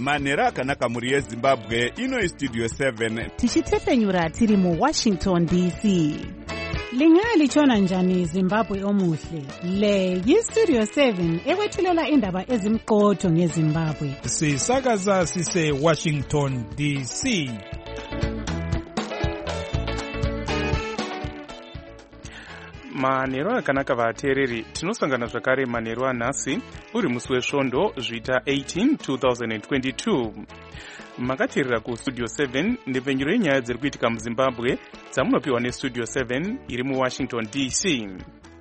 manhero akanaka muri yezimbabwe. Ino Studio 7 tichitefenyura tiri mu Washington DC. Lingalitshona njani Zimbabwe omuhle? Le yi-Studio 7 ekwethulela indaba ezimqotho ngeZimbabwe. Sisakaza sise Washington DC. Manhero akanaka vateereri, tinosangana zvakare manhero anhasi uri musi wesvondo zvita 18 2022. Makateerera kuStudio 7 ndepfenyuro yenyaya dziri kuitika muZimbabwe dzamunopiwa neStudio 7 iri muWashington DC.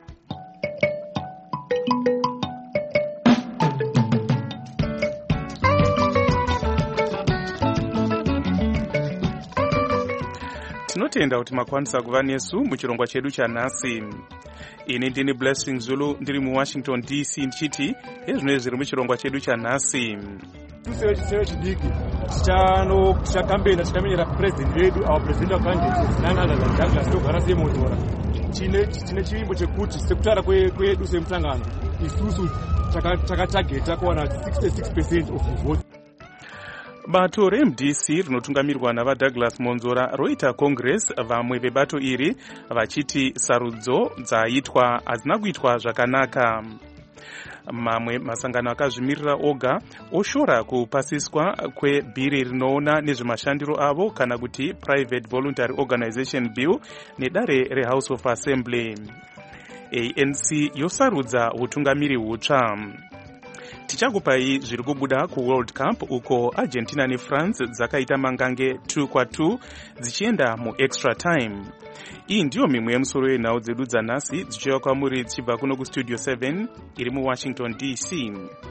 Tinotenda kuti makwanisa kuva nesu muchirongwa chedu chanhasi. Ini ndini Blessing Zulu ndiri muWashington DC ndichiti ezvinenge zviri muchirongwa chedu chanhasi. Tuseve chidiki tichakambena tikamenyera president wedu our presidential candidate none other than Douglas Togara Semotora. Tine chivimbo chekuti sekutara kwedu semusangano isusu takatageta kuwana 66% of the vote. Bato reMDC rinotungamirwa navaDouglas Monzora roita Congress vamwe vebato iri vachiti sarudzo dzaitwa hazina kuitwa zvakanaka. Mamwe masangano akazvimirira oga oshora kupasiswa kwebhiri rinoona nezvemashandiro avo kana kuti Private Voluntary Organization Bill nedare reHouse of Assembly. ANC yosarudza utungamiri hutsva. Tichakupai zviri kubuda kuWorld Cup uko Argentina neFrance dzakaita mangange 2-2 dzichienda muextra time. Iyi ndiyo mimwe yemusoro yenhau dzedu dzanhasi dzichiuya kwamuri dzichibva kuno kuStudio 7 iri muWashington DC.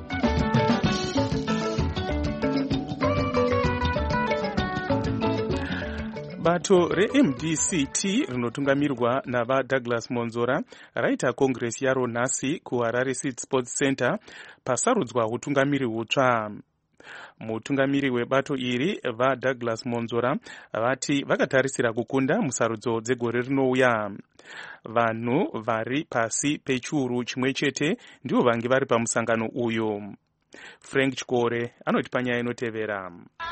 Bato reMDCT rinotungamirwa navaDouglas Monzora raita Congress yaro nhasi kuHarare City Sports Center pasarudzwa utungamiri hutsva. Mutungamiri webato iri vaDouglas Monzora vati vakatarisira kukunda musarudzo dzegore rinouya. Vanhu vari pasi pechiuru chimwe chete ndivo vange vari pamusangano uyu. Frank Chikore anoti panyaya inotevera.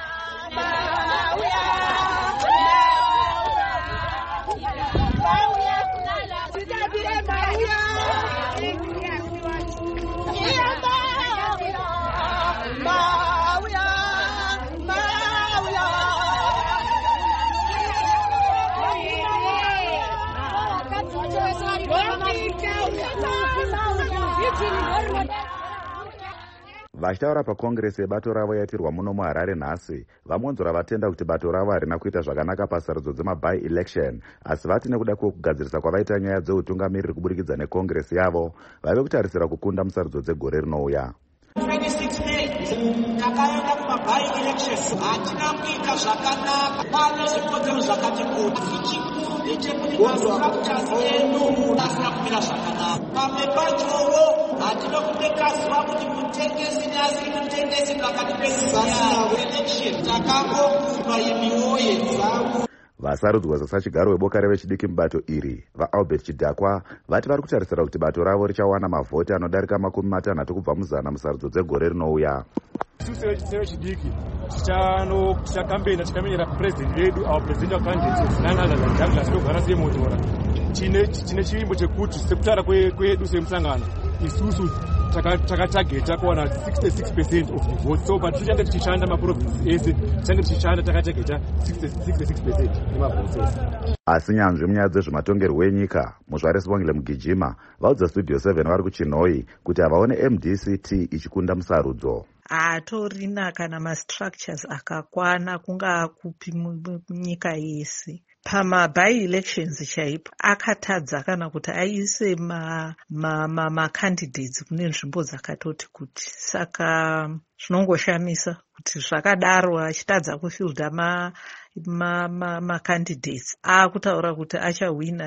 Vachitaura pakongresi yebato ravo yatirwa muno muHarare nhasi, vaMonzora vatenda kuti bato ravo harina kuita zvakanaka pasarudzo dzemaby election, asi vati nekuda kwekugadzirisa kwavaita nyaya dzeutungamiriri kuburikidza nekongresi yavo vave kutarisira kukunda musarudzo dzegore rinouya. 26 May takaenda kumaby elections hatina kuita zvakanaka, pane zvikodzero zvakati kuti chikuru ndechekuti mastructures edu asina kumira zvakanaka. Pamwe pachowo hatina kupekaziva kuti mutengesi neasiri mutengesi pakati pezisiya election takangokupa imiwoye dzavo. Vasarudzwa sasachigaro weboka revechidiki mubato iri vaAlbert Chidhakwa vati vari kutarisira kuti bato ravo richawana mavhoti anodarika 60 kubva muzana musarudzo dzegore rinouya. Tuseve chidiki tichakambena tikamenyera president wedu our presidential candidate none other than Douglas Togara Semotora. Tine chivimbo chekuti sekutara kwedu semusangano isusu takatageta kuwana 66% of the vote. So but tichange tichishanda maprovinsi ese tichange tichishanda takatageta 66% nemavhoti ese. Asi nyanzvi munyaya dzezvematongerwo enyika muzvare Sibongile Mugijima vaudza Studio 7 vari kuChinoi kuti havaone MDCT ichikunda musarudzo. Hatorina kana mastructures akakwana kungaa kupi munyika yese. Pamaby elections chaipo akatadza kana kuti aise macandidates kune nzvimbo dzakatoti kuti. Saka zvinongoshamisa kuti zvakadaro achitadza kufilda macandidates akutaura kuti achawina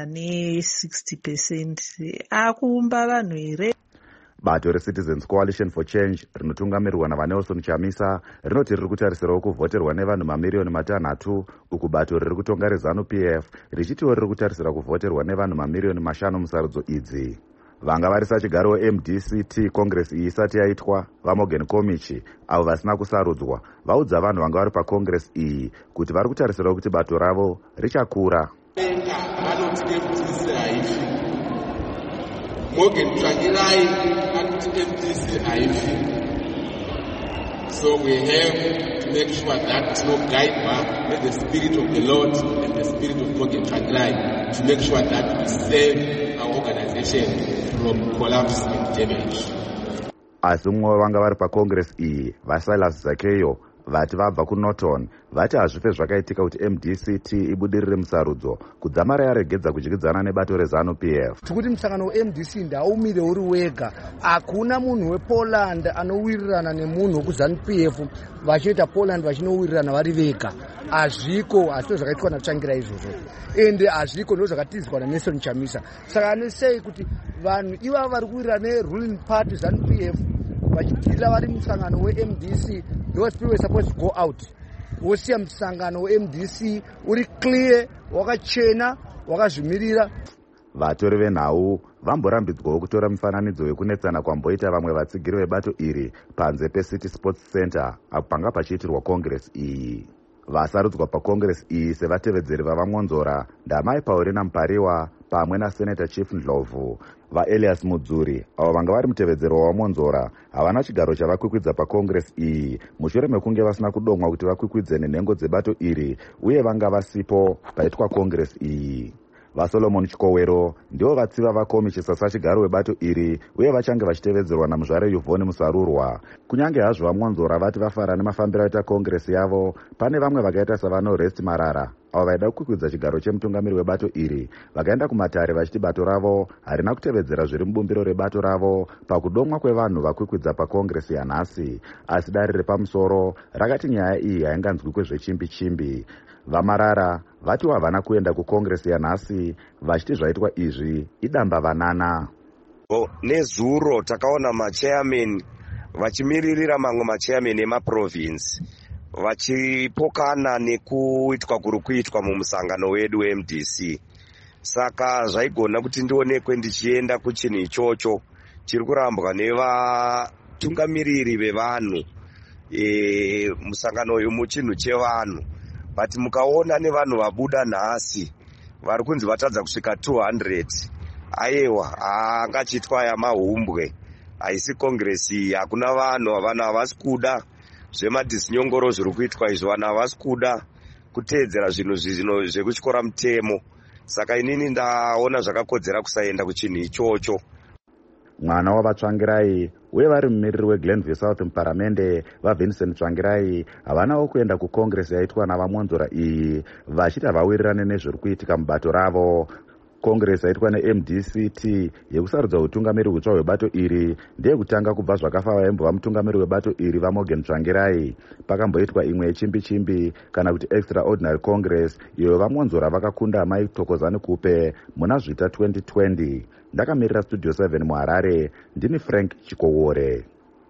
ne60%. Akuumba vanhu here? Bato reCitizens Coalition for Change rinotungamirirwa navaNelson Chamisa rinoti riri kutarisirawo kuvhoterwa nevanhu mamiliyoni 3, uku bato riri kutonga reZanu PF richitiwo riri kutarisira kuvhoterwa nevanhu mamiliyoni 5 musarudzo idzi. vanga vari sachigaro weMDCT congress iyi isati yaitwa vaMorgan Komichi avo vasina kusarudzwa vaudza vanhu vanga vari pacongress iyi kuti vari kutarisira kuti bato ravo richakura. Vanoti MDC haifi, Morgan Tsvangirai anoti MDC haifi. So we have to make sure that no guide by the spirit of the Lord and the spirit of Morgan Tsvangirai to make sure that we save our organization from collapse and damage. Asi mumwe vanga vari pacongress iyi vaSilas Zakeyo vati vabva kuNorton vati hazvife zvakaitika kuti MDCT ibudirire musarudzo kudzamara yaregedza kudyidzana nebato reZANU-PF. Tikuti musangano weMDC ndaumire uri wega, hakuna munhu wePoland anowirirana nemunhu wekuZANU-PF vachiita Poland vachinowirirana vari vega. Hazviko, hazvito zvakaitwa naTsvangirai izvozvo, ende hazviko ndo zvakatizwa naNelson Chamisa. Saka anosei kuti vanhu ivava vari kuwirirana neruling party ZANU-PF vachidhila vari musangano weMDC, those people were supposed to go out. Wosiya musangano weMDC uri clear, wakachena, wakazvimirira. Vatori venhau vamborambidzwawo kutora mufananidzo wekunetsana kwamboita vamwe vatsigiri vebato iri panze peCity Sports Center apo panga pachiitirwa congress iyi. Vasarudzwa pacongress iyi sevatevedzeri vavaMonzora ndamai Paulina Mpariwa pamwe naSenator Chief Ndlovu. VaElias Mudzuri avo vanga vari mutevedzeri wavaMonzora havana chigaro chavakwikwidza pacongress iyi mushure mekunge vasina kudomwa kuti vakwikwidze nenhengo dzebato iri uye vanga vasipo paitwa congress iyi. VaSolomon Chikowero ndivo vatsiva vaKomichi sachigaro webato iri uye vachange vachitevedzerwa naMuzvare Yvonne Musarurwa. Kunyange hazvo vaMonzora vati vafara nemafambiro aita congress yavo, pane vamwe vakaita savaNorest Marara avo vaida kukwikwidza chigaro chemutungamiri webato iri vakaenda kumatare vachiti bato ravo harina kutevedzera zviri mubumbiro rebato ravo pakudomwa kwevanhu vakwikwidza pacongress yanhasi. Asi dare repamusoro rakati nyaya iyi hainganzwi kwezvechimbi-chimbi. VaMarara vati havana kuenda kucongress yanhasi vachiti zvaitwa izvi idamba vanana. Nezuro takaona machairman vachimiririra mamwe machairman emaprovince vachipokana nekuitwa kuri kuitwa mumusangano wedu weMDC. Saka zvaigona kuti ndionekwe ndichienda kuchinhu ichocho chiri kurambwa nevatungamiriri vevanhu musangano uyu muchinhu chevanhu. But mukaona nevanhu vabuda nhasi vari kunzi vatadza kusvika 200 aiwa angachitwa yamahumbwe. Haisi congress iyi, hakuna vanhu havasi kuda zvemadhisinyongoro zviri kuitwa izvo, vanhu havasi kuda kuteedzera zvinhu zvino zvekutyora mutemo. Saka inini ndaona zvakakodzera kusaenda kuchinhu ichocho. Mwana wavaTsvangirai uye vari mumiriri weGlenview South muparamende vaVincent Tsvangirai havanawo kuenda kucongress yaitwa navaMonzora iyi vachiti havawirirane nezviri kuitika mubato ravo. Congress yaitwa neMDCT yekusarudza utungamiri hutsva hwebato iri ndeyekutanga kubva zvakafa vaimbova mutungamiri webato iri vaMorgan Tsvangirai. Pakamboitwa imwe yechimbi-chimbi kana kuti extraordinary congress iyo vaMonzora vakakunda Mai Thokozani Kupe muna Zvita 2020. Ndakamirira Studio 7 muHarare, ndini Frank Chikowore.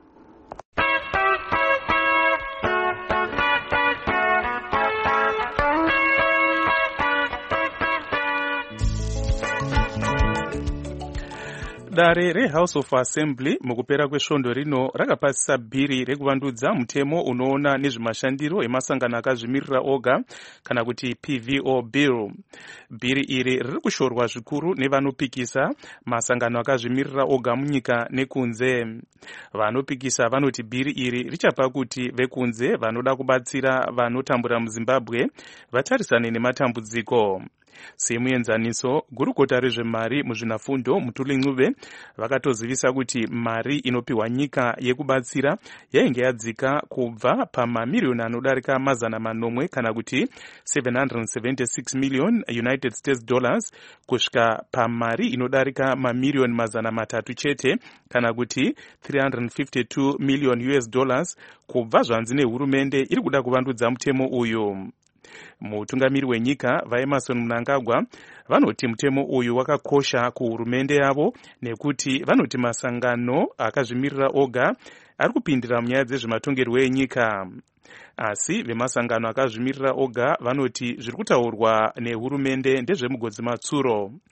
Dare reHouse of Assembly mukupera kwesvondo rino rakapasisa bhiri rekuvandudza mutemo unoona nezvemashandiro emasangano akazvimirira oga kana kuti PVO bill. Bhiri iri riri kushorwa zvikuru nevanopikisa masangano akazvimirira oga munyika nekunze. Vanopikisa vanoti bhiri iri richapa kuti vekunze vanoda kubatsira vanotambura muZimbabwe vatarisane nematambudziko. Semuenzaniso, gurukota rezvemari muzvinafundo Mutuli Ncube vakatozivisa kuti mari inopiwa nyika yekubatsira yainge yadzika kubva pamamiliyoni anodarika mazana manomwe kana kuti 776 million United States dollars kusvika pamari inodarika mamiliyoni mazana matatu chete kana kuti 352 million US dollars kubva zvanzi nehurumende iri kuda kuvandudza mutemo uyu. Mutungamiri wenyika vaEmerson Mnangagwa vanoti mutemo uyu wakakosha kuhurumende yavo nekuti vanoti masangano akazvimirira oga ari kupindira munyaya dzezvematongerwo enyika. Asi vemasangano akazvimirira oga vanoti zviri kutaurwa nehurumende ndezvemugodzi matsuro.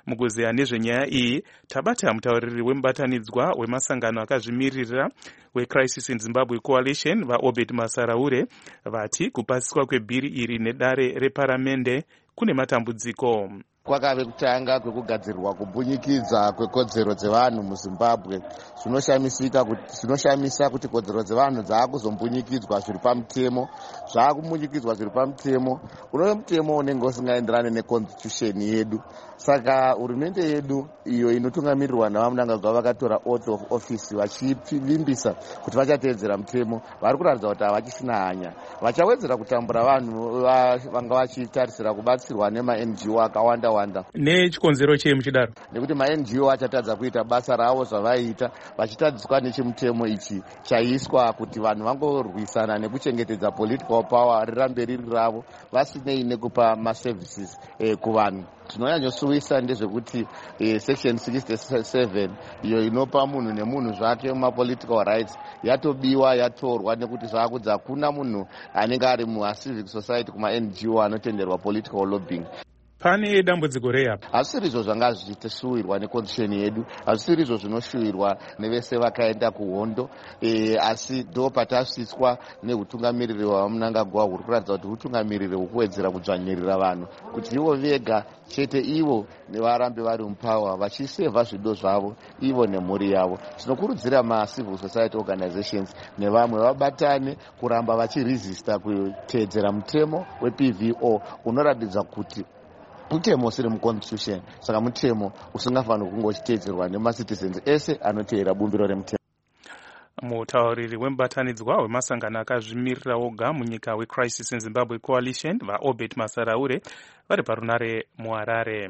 Mukuzeya nezvenyaya iyi tabata mutauriri wemubatanidzwa wemasangano akazvimirira weCrisis in Zimbabwe Coalition vaObed Masaraure vati kupasiswa kwebhiri iri nedare reparamende kune matambudziko. Kwakave kutanga kwekugadzirwa kubunyikidza kwekodzero dzevanhu muZimbabwe. Zvinoshamisa kuti kodzero dzevanhu dzakuzombunyikidzwa zviri pamutemo, zvakumunyikidwa zviri pamutemo, unove mutemo unenge usingaenderani neconstitution yedu. Saka hurumende yedu iyo inotungamirirwa navamunangagwa vakatora oath of office vachivimbisa kuti vachateedzera mutemo, vari kuratidza kuti havachisina hanya. Vachawedzera kutambura vanhu vanga vachitarisira kubatsirwa nema-NGO akawanda. Nechikonzero chei muchidaro? Nekuti ma-NGO achatadza kuita basa ravo zvavaiita vachitadziswa nechimutemo ichi chaiswa kuti vanhu vangorwisana nekuchengetedza political power rirambe riri ravo vasinei nekupa maservices kuvanhu. Zvinonyanyosuvisa ndezvekuti section 67 iyo inopa munhu nemunhu zvake mapolitical rights yatobiwa yatorwa nekuti zvakudza hakuna munhu anenge ari mucivic society kuma-NGO anotenderwa political lobbying. Pane dambudziko rei apa? Hazvisiri izvo zvanga zvichishuwirwa neconstitution yedu, hazvisiri izvo zvinoshuwirwa nevese vakaenda kuhondo, asi ndo patasvitswa neutungamiriri hwamunangagwa huri kuratidza kuti utungamiriri hwekuwedzera kudzvanyirira vanhu kuti ivo vega chete ivo nevarambe vari mupower vachisevha zvido zvavo ivo nemhuri yavo. Tinokurudzira macivil society organizations nevamwe vabatane kuramba vachiresista kuteedzera mutemo wePVO unoratidza kuti mutemo usiri muconstitution, saka mutemo usingafaniri kunge uchiteedzerwa nemacitizens ese anoteera bumbiro remutemo. Mutauriri wemubatanidzwa wemasangano akazvimirira woga munyika weCrisis in Zimbabwe Coalition vaObed Masaraure vari parunare muHarare.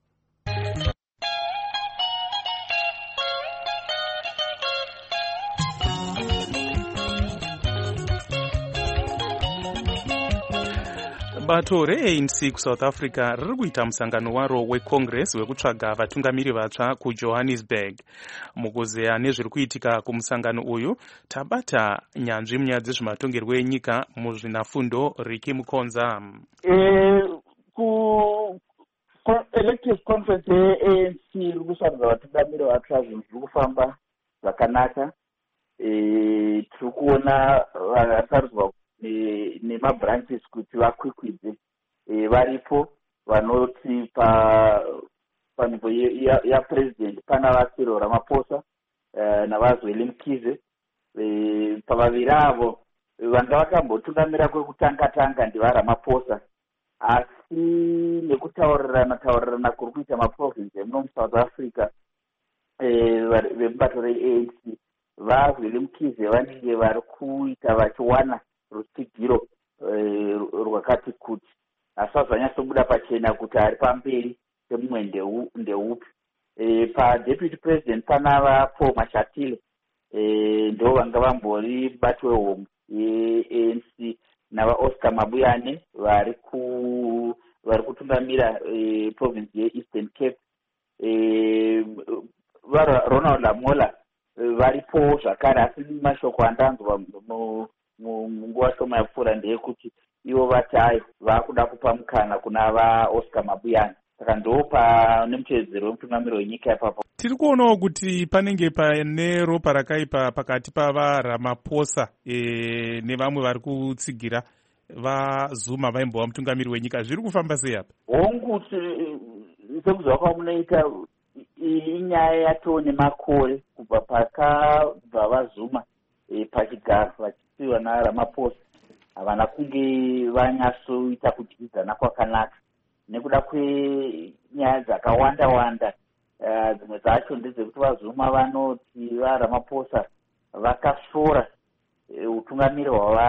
Bato reANC kuSouth Africa riri kuita musangano waro weCongress wekutsvaga vatungamiri vatsva kuJohannesburg. Mukuzeya nezviri kuitika kumusangano uyu tabata nyanzvi munyaya dzezvematongerwo enyika muzvinafundo Riki Mukonza. Elective conference yeANC iri kusarudza vatungamiri vatsva zvinhu zviri kufamba zvakanaka. Tiri kuona vakasarudzwa nemabranches kuti vakwikwidze varipo vanoti panzvimbo yapresident pana vaCyril Ramaphosa navaZweli Mkhize. Pavaviri avo vanga vakambotungamira kwekutanga ndivaRamaphosa, asi nekutaurirana kuri kuita maprovince emuno muSouth Africa vemubato reANC vaZweli Mkhize vanenge vari kuita vachiwana rutsigiro rwakati kuti asi zvanyatsobuda pachena kuti ari pamberi pemumwe ndeupi. PaDeputy President pana Paul Mashatile ndo vanga vambori bati wehomwe yeANC navaOscar Mabuyane vari kutungamira province yeEastern Cape. Ronald Lamola varipo zvakare, asi mashoko andanzwa munguva shoma yapfuura ndeyekuti ivo vati hayi vakuda kupa mukana kuna vaOscar Mabuyane. Saka ndo pane muteedzero wemutungamiri wenyika ipapo. Tiri kuonawo kuti panenge pane ropa rakaipa pakati pavaRamaphosa nevamwe vari kutsigira vaZuma vaimbova mutungamiri wenyika. Zviri kufamba sei apa? Hongu sekuziva kwamunoita inyaya yatoo nemakore kubva pakabva vaZuma pachigaro vachisiwa naRamaphosa havana kunge vanyatsoita kudyidzana kwakanaka nekuda kwenyaya dzakawanda. Dzimwe dzacho ndedzekuti vaZuma vanoti vaRamaphosa vakasora utungamiri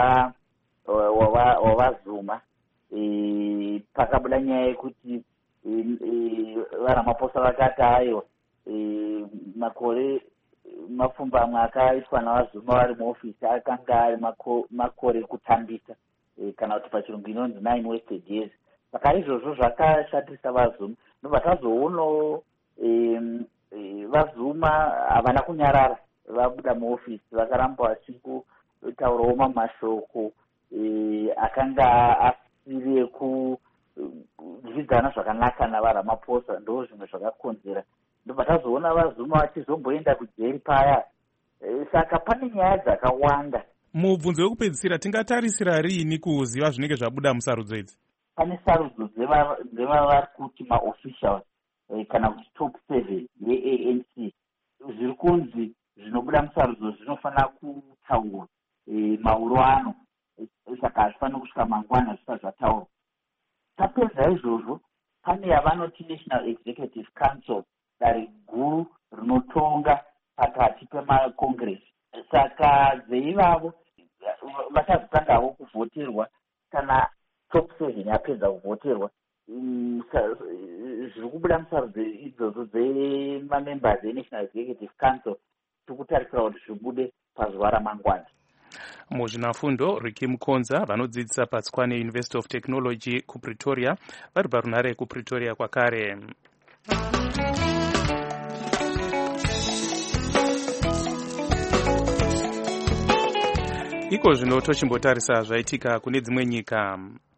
hwavaZuma. Pakabuda nyaya yekuti vaRamaphosa vakati aiwa makore mapfumbamwe akaitwa navaZuma vari muofisi akanga ari makore ekutambisa kana kuti pachirungu inonzi 9 wasted years. Saka izvozvo zvakashatisa vaZuma. Ndobva tazoonawo vaZuma havana kunyarara, vabuda muofisi vakaramba vachingutaurawo mamashoko akanga asiri kuvidzana zvakanaka navaRamaphosa ndo zvimwe zvakakonzera. Ndobva tazoona vaZuma vachizomboenda kujeri paya. Saka pane nyaya dzakawanda. Mubvunzo wekupedzisira tingatarisira riini kuziva zvinenge zvabuda musarudzo idzi? Pane sarudzo dzevavari kuti maofficials kana kuti top 7 yeANC zviri kunzi zvinobuda musarudzo zvinofanira kutaurwa mauro ano, saka hazvifaniri kusvika mangwana zvisati zvataurwa. Tapedza izvozvo pane yavanoti National Executive Council, dare guru rinotonga pakati pemacongress. Saka dzeivavo vachazotangawo kuvhoterwa kana top 7 yapedza kuvhoterwa. Zviri kubuda musarudzo idzodzo dzemamembers eNational Executive Council tikutarisira kuti zvibude pazuva ramangwana. Muzvinafundo Ricky Mukonza vanodzidzisa paTswane University of Technology kuPretoria vari parunhare kuPretoria kwakare. Iko zvino tochimbotarisa zvaitika kune dzimwe nyika.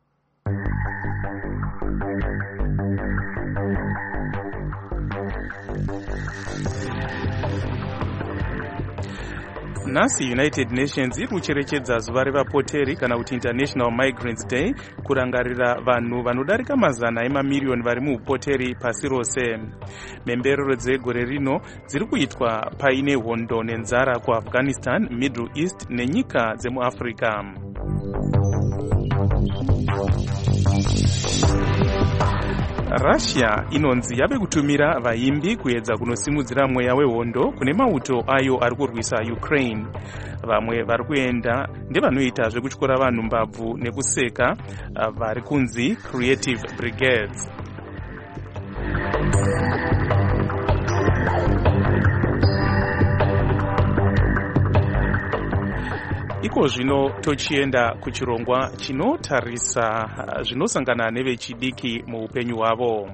Nhasi United Nations iri kucherechedza zuva revapoteri kana kuti International Migrants Day kurangarira vanhu vanodarika mazana emamiliyoni vari muupoteri pasi rose. Mhemberero dzegore rino dziri kuitwa paine hondo nenzara kuAfghanistan, Middle East nenyika dzemuAfrica. Russia inonzi yave kutumira vaimbi kuedza kunosimudzira mweya wehondo kune mauto ayo ari kurwisa Ukraine. Vamwe vari kuenda ndevanoita zvekutyora vanhu mbabvu nekuseka vari kunzi Creative Brigades. Iko zvino tochienda kuchirongwa chinotarisa zvinosangana nevechidiki muupenyu hwavo.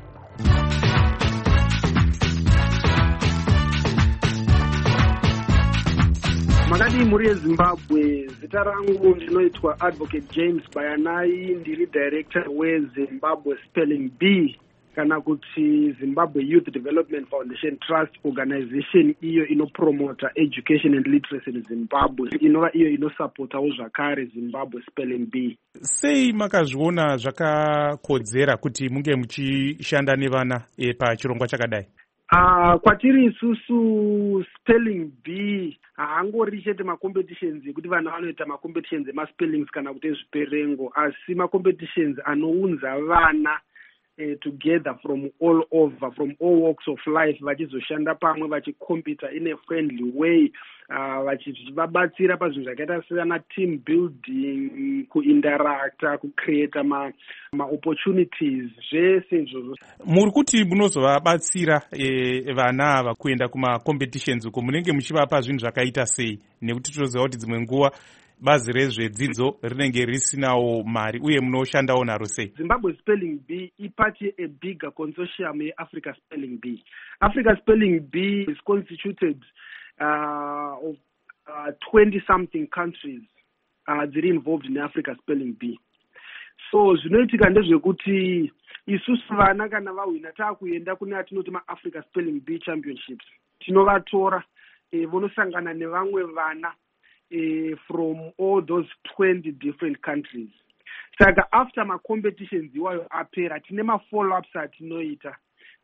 Makadii muri yeZimbabwe, zita rangu ndinoitwa Advocate James Bayanai, ndiri director weZimbabwe Spelling Bee kana kuti Zimbabwe Youth Development Foundation Trust organization iyo inopromota education and literacy in Zimbabwe, inova iyo inosapotawo zvakare Zimbabwe Spelling Bee. Sei makazviona zvakakodzera kuti munge muchishanda nevana pachirongwa chakadai? Kwatiri isusu Spelling Bee haangori chete macompetitions ekuti vana vanoita macompetitions emaspellings kana kuti ezviperengo, asi macompetitions anounza vana together from all over, from all walks of life, vachizoshanda pamwe vachikompita in a friendly way, vachivabatsira pazvinhu zvakaita sena team building, kuinteracta, kucreata ma-opportunities, zvese izvozvo. Muri kuti munozovabatsira vana ava kuenda kuma-competitions uko munenge muchivapa zvinhu zvakaita sei? Nekuti tinoziva kuti dzimwe nguva bazi rezvedzidzo rinenge risinawo mari uye munoshandawo naro sei? Zimbabwe Spelling Bee ipati a bigger consortium yeAfrica Spelling Bee. Africa Spelling Bee is constituted of 20-something countries dziri involved in Africa Spelling Bee. So zvinoitika ndezvekuti isusu vana kana vahwina taakuenda kune atinoti maAfrica Spelling Bee Championships, tinovatora vonosangana nevamwe vana from all those 20 different countries. Saka after ma-competitions iwayo apera, tine ma-follow-ups atinoita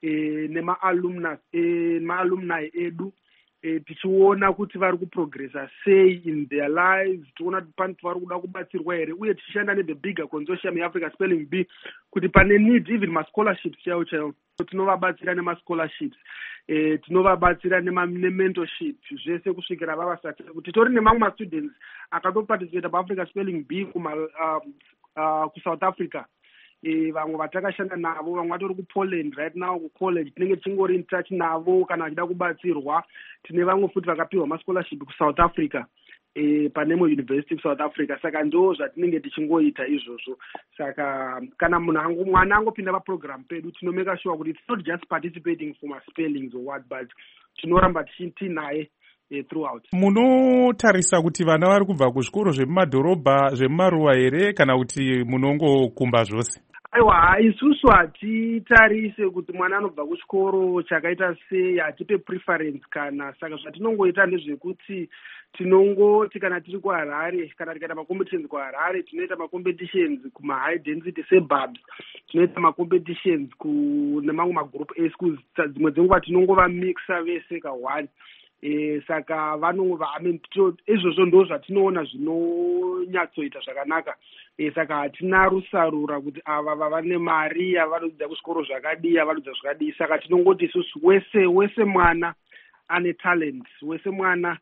nema-alumni edu, tichiona kuti vari kuprogressa sei in their lives, tiona kuti pane vari kuda kubatsirwa here, uye tichishanda ne-the bigger consortium yeAfrica Spelling Bee kuti pane need even ma-scholarships chaiwo tinovabatsira nema-scholarships, tinovabatsira ne-mentorship, zvese kusvikira vavasati kuti tori nemamwe ma-students akatoparticipata paAfrica Spelling Bee kuSouth Africa. Vamwe vatakashanda navo, vamwe vatori kuPoland right now kucollege, tinenge tichingori in touch navo kana vachida kubatsirwa. Tine vamwe futi vakapiwa ma-scholarship kuSouth Africa, panemo university kuSouth Africa. Saka ndo zvatinenge tichingoita izvozvo. Saka kana mwana angopinda paprogram pedu, tinomeka sure kuti it's not just participating for my spellings or what, but tinoramba tinaye throughout. Munotarisa kuti vana vari kubva kuzvikoro zvemumadhorobha, zvemumaruwa here kana kuti munongokumba zvose? aiwa isusu hatitarise kuti mwana anobva kuchikoro chakaita sei, hatipe preference kana. Saka zvatinongoita ndezvekuti tinongoti kana tiri kuHarare kana tikaita macompetitions kuHarare tinoita macompetitions kumahigh density suburbs, tinoita macompetitions nemamwe magroup eschools. Dzimwe dzenguva tinongova mixa vese ka1. Saka izvozvo ndo zvatinoona zvinonyatsoita zvakanaka. Saka hatina rusarura kuti ava vane mari, avanodzidza kuchikoro zvakadii, avanodzidza zvakadii. Saka tinongoti isusu wese mwana ane talent, wese mwana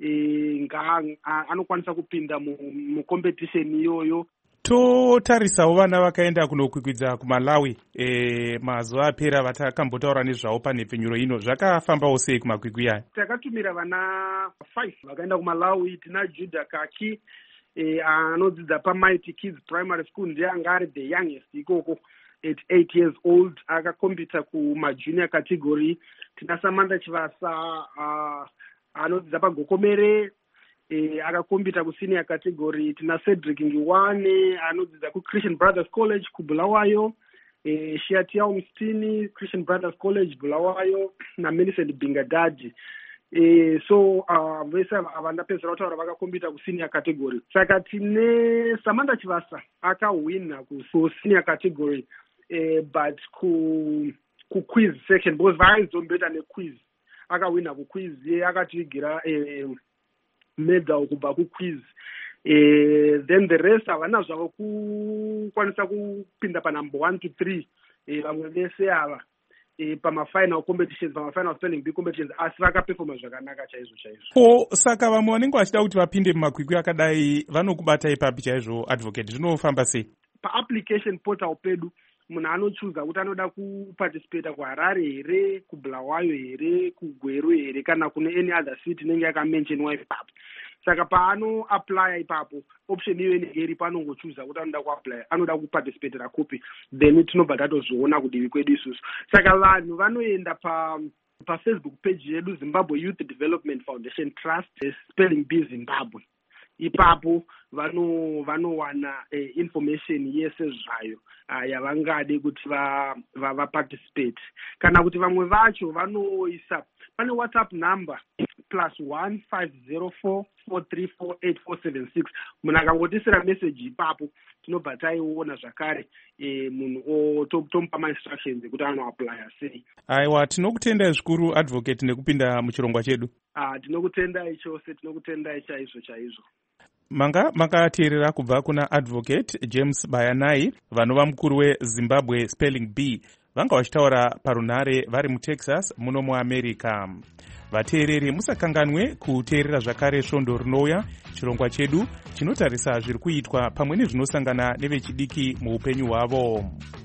anokwanisa kupinda mucompetition iyoyo. Totarisawo vana vakaenda kunokwikwidza kuMalawi mazuva apera vatakambotaura nezvavo panhepfenyuro ino, zvakafambawo sei kumakwikwi aya? Takatumira vana 5 vakaenda kuMalawi. Tina Judah Kaki anodzidza paMighty Kids Primary School, ndiye anga ari the youngest ikoko at 8 years old, akakombita kumajunior category. Tina Samantha Chivasa anodzidza paGokomere, akakombita kusenior category. Tina Cedric Ngiwane anodzidza kuChristian Brothers College kuBulawayo, Shiatiao Mstini Christian Brothers College Bulawayo, na Millicent Bingadadi. So vese avandapedzera kutaura vakakombita kusenior category. Saka tine Samantha Chivasa akawina kusenior category, but kuquiz section, because vaaizombeta nequiz, akawina kuquiz, akativigira medal kubva kuquiz. Then the rest havana zvavo kukwanisa kupinda panumber 1 to 3. Vamwe vese ava pamafinal competitions, pamafinal spelling bee competitions, asi vakaperforma zvakanaka chaizvo. Saka vamwe vanenge vachida kuti vapinde mumakwikwi akadai vanokubata ipapi chaizvo advocate, zvinofamba sei? Paapplication portal pedu munhu anochuza kuti anoda kuparticipata kuHarare here, kuBulawayo here, kuGweru here, kana kune any other city inenge yakamentionwa ipapo. Saka paanoapply ipapo option iyo inenge iripo, anongochuza kuti anoda kuapply, anoda kuparticipatera kupi, then tinobva tatozviona kudivi kwedu isusu. Saka vanhu vanoenda paFacebook page yedu Zimbabwe Youth Development Foundation Trust Spelling Bee Zimbabwe. Ipapo vanowana information yese zvayo yavangade kuti vaparticipate. Kana kuti vamwe vacho vanoisa pane WhatsApp number +1 504 434 8476. Munhu akangotisira message ipapo tinobva taiona zvakare munhu tomupa ma-instructions ekuti anoapply sei. Aiwa, tinokutendai zvikuru advocate nekupinda muchirongwa chedu. Tinokutendai chose, tinokutendai chaizvo. Manga makateerera kubva kuna advocate James Bayanai, vanova mukuru weZimbabwe Spelling Bee, vanga vachitaura parunhare vari muTexas muno muAmerica. Vateereri musakanganwe kuteerera zvakare svondo rinouya, chirongwa chedu chinotarisa zviri kuitwa pamwe nezvinosangana nevechidiki muupenyu hwavo.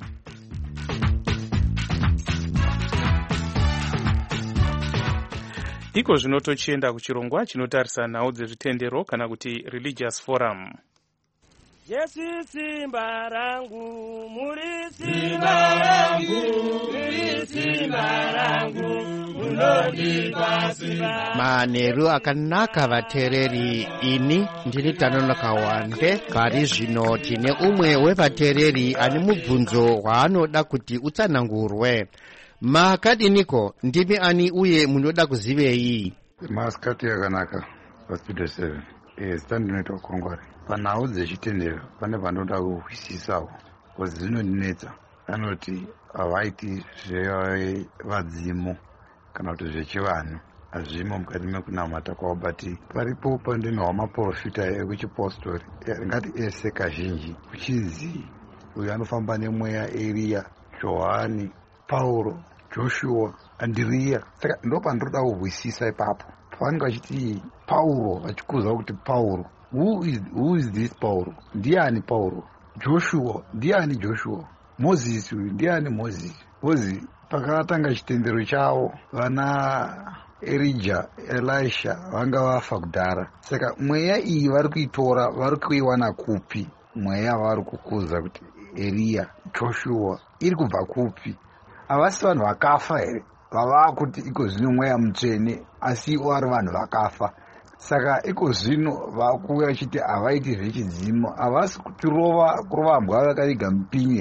Iko zvino tochienda kuchirongwa chinotarisa nhau dzezvitendero kana kuti religious forum. Jesu simba rangu, muri simba rangu, muri simba rangu, munondipa simba. Manheru akanaka vateereri, ini ndiri Tanonoka Wande. Kari zvino tine umwe wevateereri ane mubvunzo hwaanoda kuti utsanangurwe. Makadiniko, ndimi ani uye munoda kuzivei? Masikati yakanaka paStudio 7. Zita ndinoita ukongwari. Panhau dzechitendero pane vanoda kuhwisisawo, kozi zvinondinetsa. Anoti havaiti zvevadzimu kana kuti zvechivanhu, hazvimo mukati mekunamata kwavo, but paripo pandino wamaprofita ekuchipostori, ngati ese kazhinji kuchizi uyo anofamba nemweya, Elia, Johani, Pauro, Joshua, Andrea. Saka ndo pandoda kuhwisisa ipapo. Pavanenge vachiti Pauro, vachikuza kuti Pauro, who is this Pauro? Ndiani Pauro? Joshua, ndiani Joshua? Moses, ndiani Moses? Kozi pakatanga chitendero chavo vana Elijah, Elisha vanga vafa kudhara. Saka mweya iyi vari kuitora, vari kuiwana kupi? Mweya vari kukuza kuti Elia, Joshua iri kubva kupi? Havasi vanhu vakafa here vava kuti iko zvino mweya mutsvene, asi vari vanhu vakafa. Saka iko zvino vakuuya vachiti havaiti zvechidzimu, havasi kurova mbwa vakaviga mupinyi here,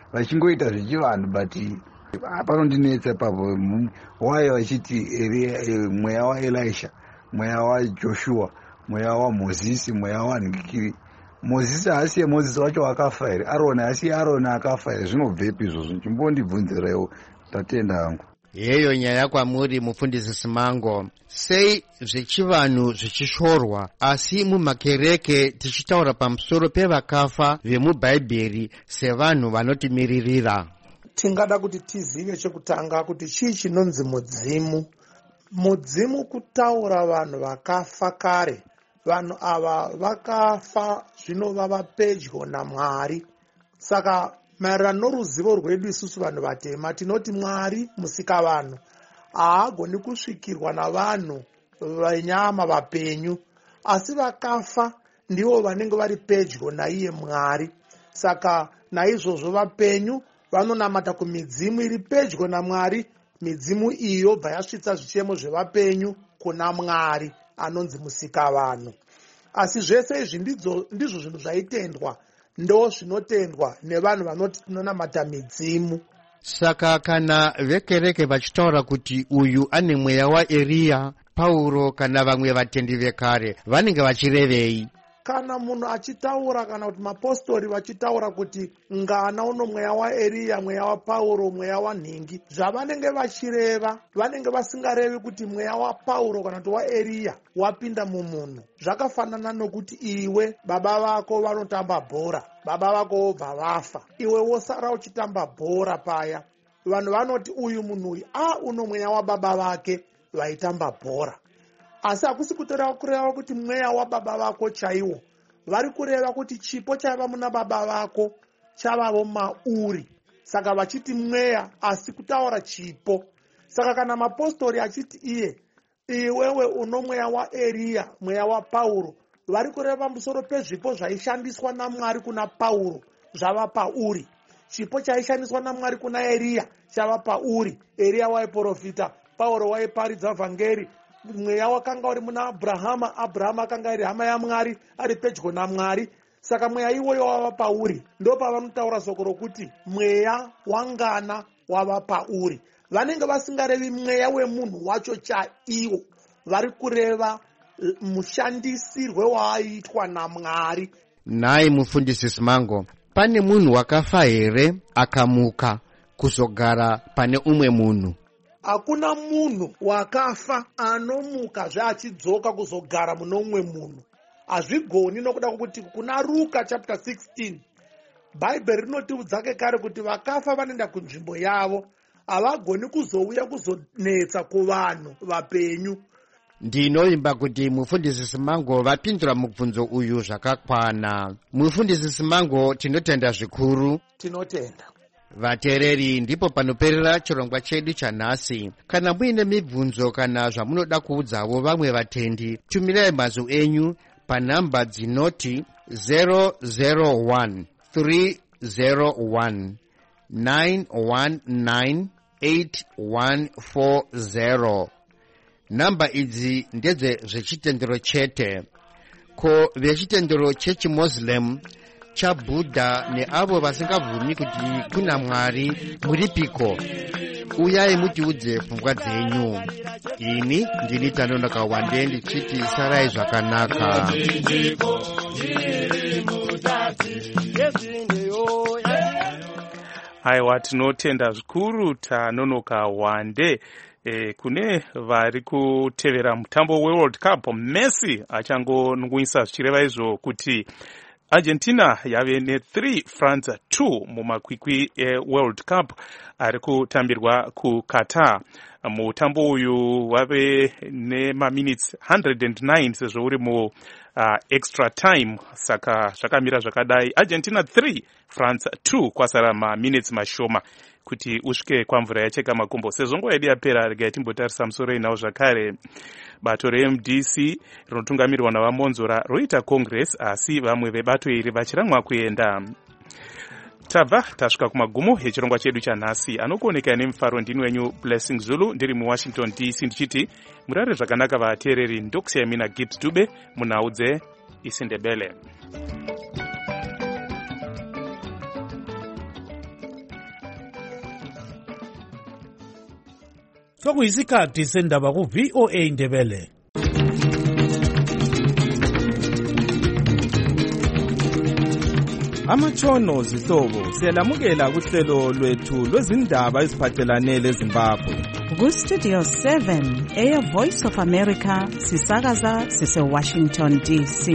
vachingoita zvechivanhu but panondinetsa ipapo. Why vachiti mweya waElisha, mweya waJoshua, mweya waMozisi, mweya wanhingikiri? Mozisi haasiye Mozisi wacho akafa here? Aroni haasiye Aroni akafa here? Zvinobvepi izvozvo? Chimbondibvunzirewo, tatenda hangu. Yeyo nyaya kwamuri mufundisi Simango. Sei zvechivanhu zvichishorwa asi mumakereke tichitaura pamusoro pevakafa vemubhaibheri sevanhu vanotimiririra? Tingada kuti tizive chekutanga kuti chii chinonzi mudzimu. Mudzimu kutaura vanhu vakafa kare. Vanhu ava vakafa zvino vava pedyo naMwari. Saka maererano noruzivo rwedu isusu vanhu vatema tinoti Mwari musika vanhu haagoni kusvikirwa navanhu venyama vapenyu, asi vakafa ndivo vanenge vari pedyo naiye Mwari. Saka naizvozvo vapenyu vanonamata kumidzimu iri pedyo naMwari. Midzimu iyo bva yasvitsa zvichemo zvevapenyu kuna Mwari anonzi musika vanhu. Asi zvese izvi ndizvo zvinhu zvaitendwa, ndo zvinotendwa nevanhu vanoti tinonamata midzimu. Saka kana vekereke vachitaura kuti uyu ane mweya waEriya, Pauro kana vamwe vatendi vekare vanenge vachirevei? Kana munhu achitaura kana kuti mapostori vachitaura kuti ngana uno mweya waEriya, mweya waPauro, mweya wanhingi, zvavanenge vachireva vanenge vasingarevi kuti mweya waPauro kana kuti waEriya wapinda mumunhu. Zvakafanana nokuti iwe baba vako vanotamba bhora, baba vako vobva vafa, iwe wosara uchitamba bhora paya. Vanhu vanoti uyu munhu uyu uno mweya wababa vake vaitamba bhora. Asi hakusi kureva kuti mweya wababa vako chaiwo. Vari kureva kuti chipo chaiva muna baba vako chavavo mauri. Saka vachiti mweya asi kutaura chipo. Saka kana mapostori achiti iwewe uno mweya waEriya, mweya waPauro, vari kureva pamusoro pezvipo zvaishandiswa naMwari kuna Pauro zvava pauri. Chipo chaishandiswa naMwari kuna Eriya chava pauri. Eriya waiprofita, Pauro waiparidza vhangeri. Mweya wakanga uri muna Abrahama, Abrahama akanga ari hama yaMwari, ari pedyo naMwari. Saka mweya iwoyo wava pauri. Ndo pavanotaura soko rokuti mweya wangana wava pauri. Vanenge vasingarevi mweya wemunhu wacho chaiwo, vari kureva mushandisirwe waaitwa naMwari. Nai mufundisi Simango, pane munhu wakafa here akamuka kuzogara pane umwe munhu? Hakuna munhu wakafa anomuka zvaachidzoka kuzogara muno umwe munhu. Hazvigoni nokuda kwokuti kuna Luka chapter 16 Bhaibheri rinotiudza kare kuti vakafa vanoenda kunzvimbo yavo, havagoni kuzouya kuzonetsa kuvanhu vapenyu. Ndinoimba kuti mufundisi Simango vapindura mubvunzo uyu zvakakwana. Mufundisi Simango, tinotenda zvikuru. Tinotenda. Vateereri, ndipo panoperera chirongwa chedu chanhasi. Kana muine mibvunzo kana zvamunoda kuudzawo vamwe vatendi, tumirai mazwi enyu panhamba dzinoti 001 301 919 8140. Namba idzi ndedze zvechitendero chete. Ko vechitendero chechiMuslim, chaBudha neavo vasingabvumi kuti kuna Mwari muripiko? Uyai mutiudze pfungwa dzenyu. Ini ndini Tanonoka Wande ndichiti sarai zvakanaka. Aiwa, tinotenda zvikuru Tanonoka Wande. Kune vari kutevera mutambo weWorld Cup, Messi achangonwisa zvichireva izvo kuti Argentina yave ne3 France 2 mumakwikwi eWorld Cup ari kutambirwa kuQatar. Mutambo uyu wave nemaminutes 109 sezvo uri mu extra time, saka zvakamira zvakadai. Argentina 3 France 2 kwasara maminutes mashoma kuti usvike kwamvura yacheka makumbo. Sezvo nguva yedu yapera, regai timbotarisa musoro inawo zvakare. Bato reMDC rinotungamirwa navamonzora roita congress, asi vamwe vebato iri vachiramwa kuenda. Tabva tasvika kumagumo echirongwa chedu chanhasi. Anokuoneka nemufaro ndini wenyu Blessing Zulu, ndiri muWashington DC, ndichiti murare zvakanaka vateereri. Ndokusiyai mina Gibbs Dube munhau dzeIsindebele. sokuyisikhathi sendaba ku-VOA Indebele. Amatshono zihlobo siyalamukela kuhlelo lwethu lwezindaba eziphathelane leZimbabwe. Ku-Studio 7 Air Voice of America sisakaza sise-Washington DC.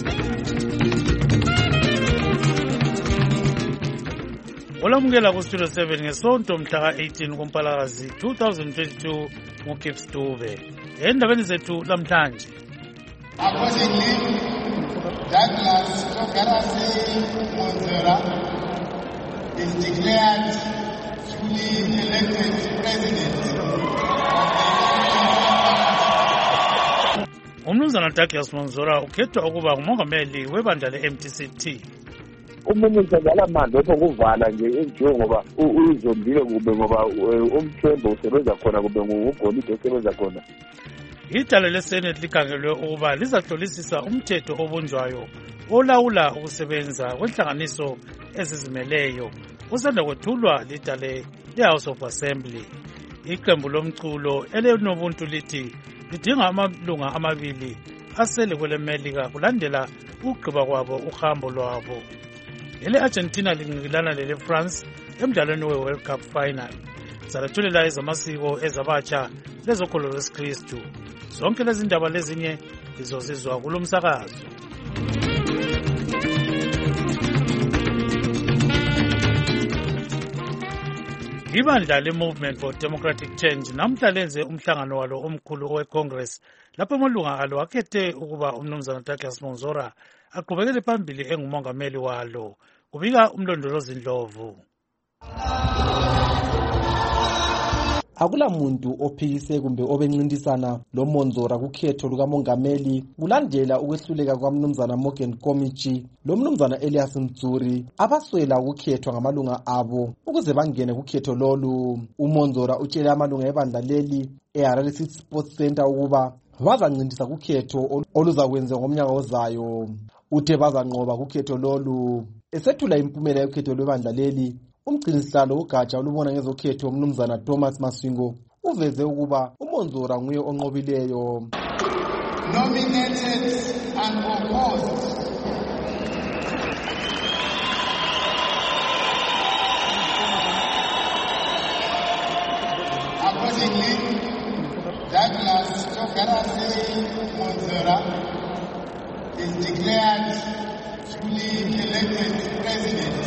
Olamukela ku-Studio 7 ngesonto mhla ka-18 kuMpalakazi 2022 nguGibbs Dube. Endabeni zethu lamhlanje. Douglas Togarase Monzera is declared duly elected president. Umnumzana Douglas Monzera ukhethwa ukuba ngumongameli webandla le-MTCT. Umuntu ngala manje okuvala nje enziwe ngoba uyizombile kube ngoba umthembo usebenza khona kube ngugolide usebenza khona. Idala leSenate likhangelwe ukuba lizahlolisisa umthetho obunjwayo olawula ukusebenza kwenhlanganiso ezizimeleyo usanda kwethulwa lidala le-House of Assembly. Iqembu lomculo elinobuntu lithi lidinga amalunga amabili asele kwelemelika kulandela ukugqiba kwabo uhambo lwabo. Ele-Argentina lingqilana lele-France emdlalweni we-World Cup final. Zalethulela ezamasiko ezabatsha lezokholo lwesikristu. Zonke lezi ndaba lezinye lizozizwa kulo msakazo. Ibandla le-Movement for Democratic Change namhla lenze umhlangano walo omkhulu owe-Congress lapho amalunga alo akhethe ukuba umnumzana Douglas Monzera aqhubekele phambili engumongameli walo. Kubika umlondolozi Ndlovu. Akula muntu ophikise kumbe obencintisana lo Monzera kukhetho lukamongameli kulandela ukwehluleka kwaMnumzana Morgan Komichi lo Mnumzana Elias Mtsuri abaswela ukukhethwa ngamalunga abo ukuze bangene kukhetho lolu. UMonzera utshele amalunga ebandla leli eHarare City Sports Center ukuba bazancintisa kukhetho oluzakwenza ngomnyaka ozayo. Uthe bazanqoba kukhetho lolu. Esethula impumela yokhetho lwebandla leli, umgcinisihlalo ugatsha olubona ngezokhetho umnumzana Thomas Masingo uveze ukuba uMonzera nguye onqobileyo. Nominated and opposed. Accordingly, Douglas Togarase Monzera is declared duly elected president.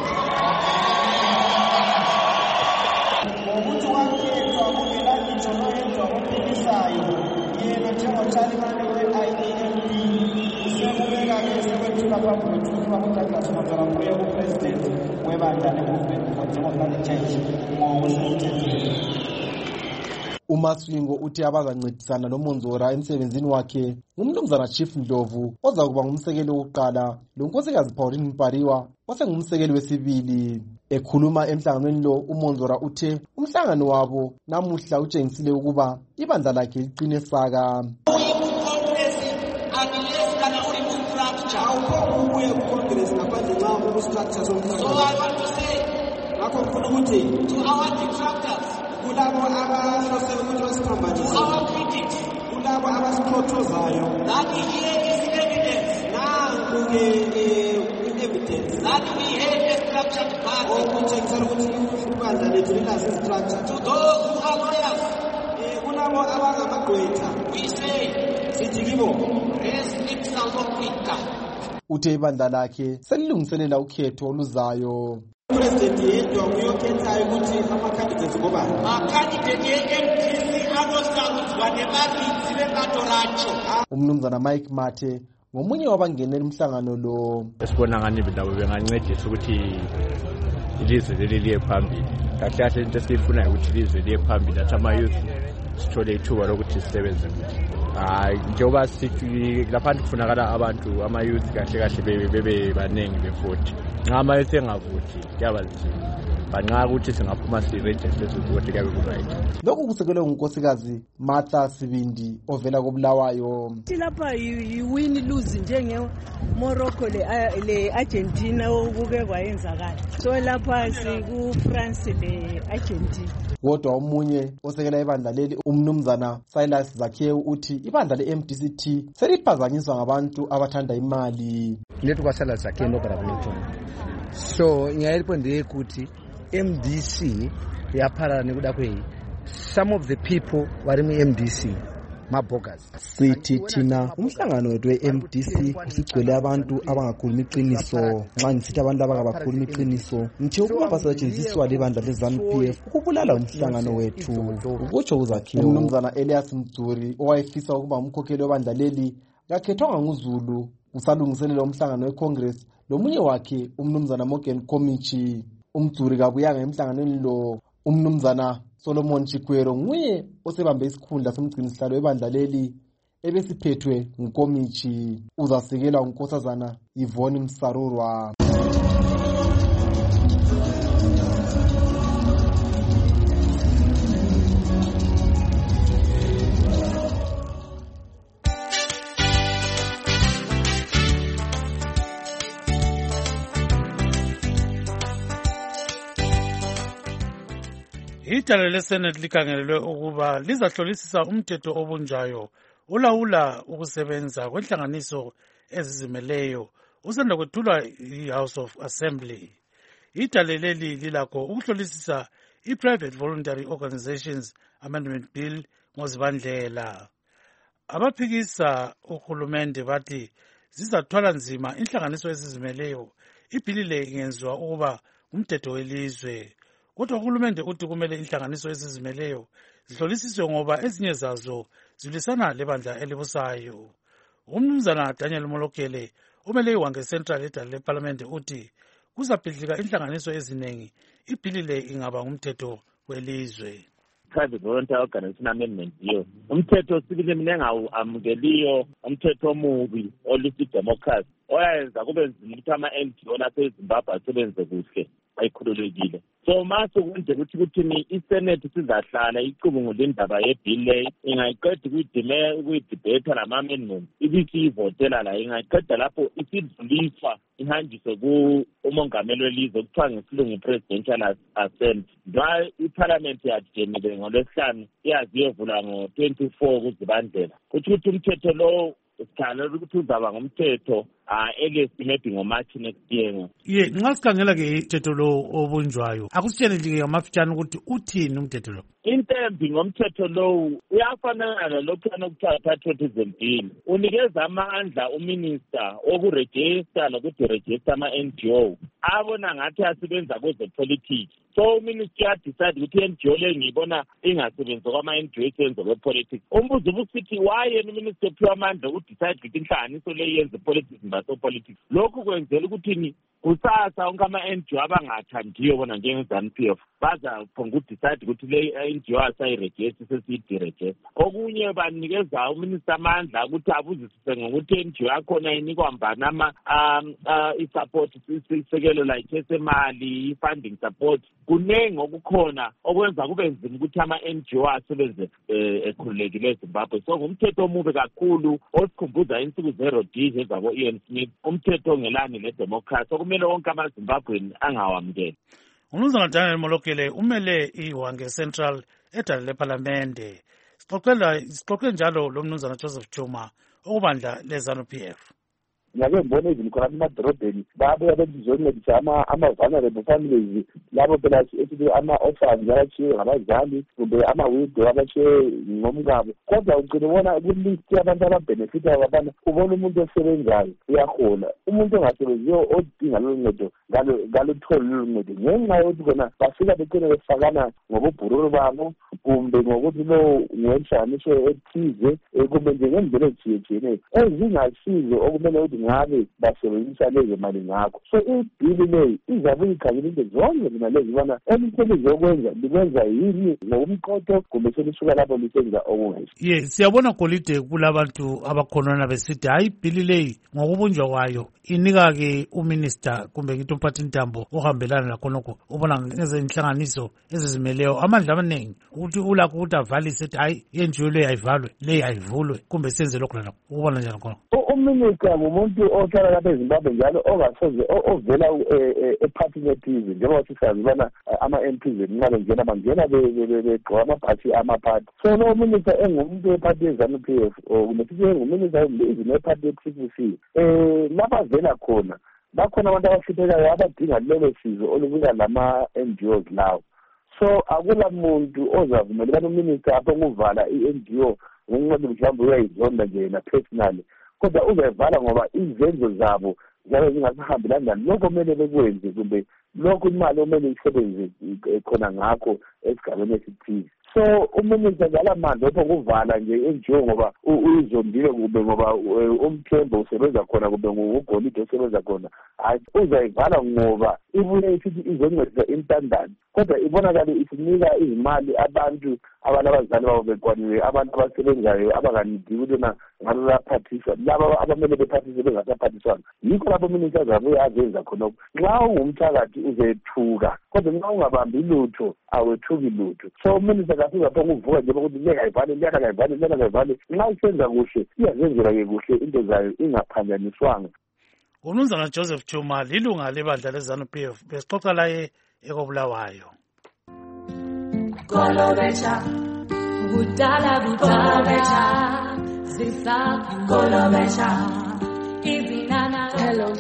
uMaswingo uthi abazancedisana noMonzera emsebenzini wakhe ngumnumzana Chief Ndlovu ozakuba ngumsekeli wokuqala lonkosikazi Pauline Mpariwa wasengumsekeli wesibili. Ekhuluma emhlanganweni lo uMonzera uthe umhlangano wabo namuhla utshengisile ukuba ibandla lakhe liqine saka. So I want to say to our detractors, to our critics, that here is evidence that we have a structured party. To those who are lawyers, we say, res ipsa loquica. Uthe ibandla lakhe selilungiselela ukhetho oluzayo. President yedwa uyokhethayo ukuthi ama-candidates ngobani. Ma-candidate ye-MTC anosarudzwa nevaridzi vebato racho. Umnumzana Mike Mathe ngomunye wabangenela umhlangano lo. Esibona ngani labo bengancedisa ukuthi ilizwe leli liye phambili. Kahle kahle into esiyifunayo ukuthi ilizwe liye phambili athi ama-youth sithole ithuba lokuthi sisebenze kuthi. Njengoba sithi lapha kufunakala abantu ama-youth kahle kahle bebe baningi bevoti. Ama-youth engavuthi kuyaba nzima. banxa ukuthi singaphuma sirejiste ukuthi kuyabe ku-right. Lokhu kusekelwe ngunkosikazi Martha Sibindi ovela koBulawayo. Lapha yi-win-lose njenge-Morocco le-Argentina okuke kwayenzakala. So lapha siku-France le-Argentina. Kodwa omunye osekela ibandla leli umnumzana Silas Zakhewu uthi ibandla le-MDC-T seliphazanyiswa ngabantu abathanda imali. Letu kwa Silas Zakhewu lokho. So ingayelipo ndiye ukuthi MDC yaphara nekuda kweyi. Some of the people wari mu MDC mabogas. Sithi thina umhlangano wethu we-MDC usigcwele abantu abangakhuluma iqiniso. Nxa ngisithi abantu abangakhuluma iqiniso ngithi ukuba basetshenziswa libandla le-ZANU-PF ukubulala umhlangano wethu. Ukutsho uZakhewu. Umnumzana Elias Mdzuri owayefisa ukuba umkhokheli webandla leli kakhethwanga nguZulu usalungiselela umhlangano weCongress lomunye wakhe umnumzana Morgan Komichi. Umdzuri kabuyanga emhlanganweni lo. Umnumzana Solomon Chikwero nguye osebambe isikhundla somgcinisihlalo webandla leli ebesiphethwe nguKomichi. Uzasekelwa unkosazana Yvonne Msarurwa. Ijala leSenate likhangelelwe ukuba lizahlolisisa umthetho obunjayo ulawula ukusebenza kwenhlanganiso ezizimeleyo usanda kwethulwa i-House of Assembly. Ijala leli lilakho ukuhlolisisa i-Private Voluntary Organizations Amendment Bill ngozibandlela. Abaphikisa uhulumende bathi zizathwala nzima inhlanganiso ezizimeleyo. Ibhili le ingenziwa ukuba umthetho welizwe. Kodwa uhulumende uthi kumele inhlanganiso ezizimeleyo zihlolisiswe ngoba ezinye zazo zilisana lebandla elibusayo. Umnumzana Daniel Molokele umele iWange Central edala leParliament uthi kuzabhidlika inhlanganiso eziningi ibhili le ingaba ngumthetho welizwe. Private Voluntary Organization Amendment Bill. Umthetho sibili mina engawamukeliyo umthetho omubi oluthi democracy oyayenza kube nzima ukuthi ama-NGO laseZimbabwe asebenze kuhle ayikhululekile. So mase kwenzeka ukuthi iSenate sizahlala icubungule indaba yebill le ingayiqeda ukuyidibhetha lama-amendment ibithi ivotela la ingayiqeda lapho isidluliswa ihanjiswe umongameli welizwe kuthiwa ngesilungu i-presidential assent. Nxa iparliament yajemile ngolwesihlanu iyazi iyovula ngo-24 kuzibandlela kuthi ukuthi umthetho lo sikhangelela ukuthi uzaba ngumthetho elesi ngoMarch next year. Nxa sikhangela ke umthetho lo obunjwayo akusitshele nje ngamafitshane ukuthi uthini umthetho lo. Into embi ngomthetho lo uyafanana nalokhu anokuthiwa patriotism bill. Unikeza amandla uminister okurejista nokuthi register ama-NGO abona ngathi asebenza kwezepolitiki. So uminister uyadecide ukuthi i-NGO le ngiyibona ingasebenzi kwama-NGO isebenza kwepolitiki. Umbuzo ubusithi wayena uminister uphiwa amandla ukudecide ukuthi inhlanganiso le yenze politics mbasopolitics. Lokhu kwenzela ukuthi kusasa onke ama-NGO abangathandiyo bona njenge-ZANU-PF bazaphonga ukudecide ukuthi le NGO asayirejista sesiyidirejista. Okunye banikeza uminister amandla ukuthi abuzisise ngokuthi i-NGO yakhona inikwa mbani i-support isekelo like esemali i-funding support. Kunengi okukhona okwenza kube nzima ukuthi ama-NGO asebenze ekhululekile eZimbabwe. So ngumthetho omubi kakhulu osikhumbuza insuku zero-D zabo-Ian Smith, umthetho ongelani le-democracy okumele wonke amaZimbabweni angawamukeli. Umnumzana Daniel Molokele umele iWange Central edala leParlamente. Sixoxe njalo lo mnumzana Joseph Chuma okubandla le-ZANU-PF. Ngake ngibone izinto khona emadorobheni babuya bezoncedisa ama-vulnerable families labo phela esithi ama-orphans abatshiwe ngabazali kumbe ama-widow abatshiwe ngomkabo. Kodwa ugcina ubona kulist yabantu ababhenefitha abana ubona umuntu osebenzayo uyahola, umuntu ongasebenziyo odinga lolu ncedo ngalutholi lolu ncedo ngenxa yokuthi kona bafika becine befakana ngobubhururu babo kumbe ngokuthi lo ngenhlanganiso ethize kumbe nje ngendlela ezitshiyetshiyeneyo ezingasizo okumele ukuthi ukuthi ngabe basebenzisa lezo mali ngakho. So ibhili leyi izabe ikhangela into zonke mina lezi bona emsebenzi yokwenza likwenza yini ngokumqotho kumbe selisuka lapho lisenza okungayisi. Yes, siyabona Golide kulabantu abakhonona besithi hayi ibhili leyi ngokubunjwa kwayo inika-ke uminister kumbe ngithi umphathintambo ohambelana lakhonokho ubona ngezenhlanganiso ezizimeleyo amandla amaningi ukuthi ulakho ukuthi avalise ethi hayi yenjiwe leyi ayivalwe leyi ayivulwe kumbe senze lokho nalokho ubona njani khona? Uminister ngumuntu ohlala lapha eZimbabwe njalo ongasoze ovela ephathini ethize njengoba sisazi ubana ama-MPs nxa bengena bangena begqoka amabhathi amaphathi. So lo minister engumuntu wephathi ye-ZANU-PF kumbe sithi enguminister wembizi nephathi ye-TCC lapha vela khona bakhona abantu abahluphekayo abadinga lelo sizo olubika lama-NGOs lawo. So akula muntu ozavumela ubana uminister apho ukuvala i-NGO ngenxa mhlawumbe uyayizonda nje yena personally, kodwa uzayivala ngoba izenzo zabo zabe zingasahambelani lokho kumele bekwenze kumbe lokho imali omele isebenze khona ngakho esigabeni esithize. So uminister ngalamandla opho kuvala nje NGO ngoba uyizondile kube ngoba umthembo usebenza khona kube ngugolide osebenza khona. Hayi uzayivala ngoba ibuye isithi izoncedisa intandane, kodwa ibonakala isinika izimali abantu abazali babo bekwaniwe, abantu abasebenzayo abanganidi ukuthi ngabe bayaphathiswa, laba abamele bephathiswe bengasaphathiswanga. Yikho lapho uminister azabuye azenza khonokho. Nxa ungumthakathi uzethuka, kodwa nxa ungabambi lutho awethuki lutho. So uminister kathi lapho kuvuka nje ukuthi leka ayivale leka ayivale leka ayivale, nxa isenza kuhle iyazenzela-ke kuhle into zayo ingaphanjaniswanga. Umnumzana Joseph Chuma lilunga lebandla le-ZANU-PF besixoxa laye ekobulawayo. Kolobetsha kudala kolobetsha zisa kolobetsha izinana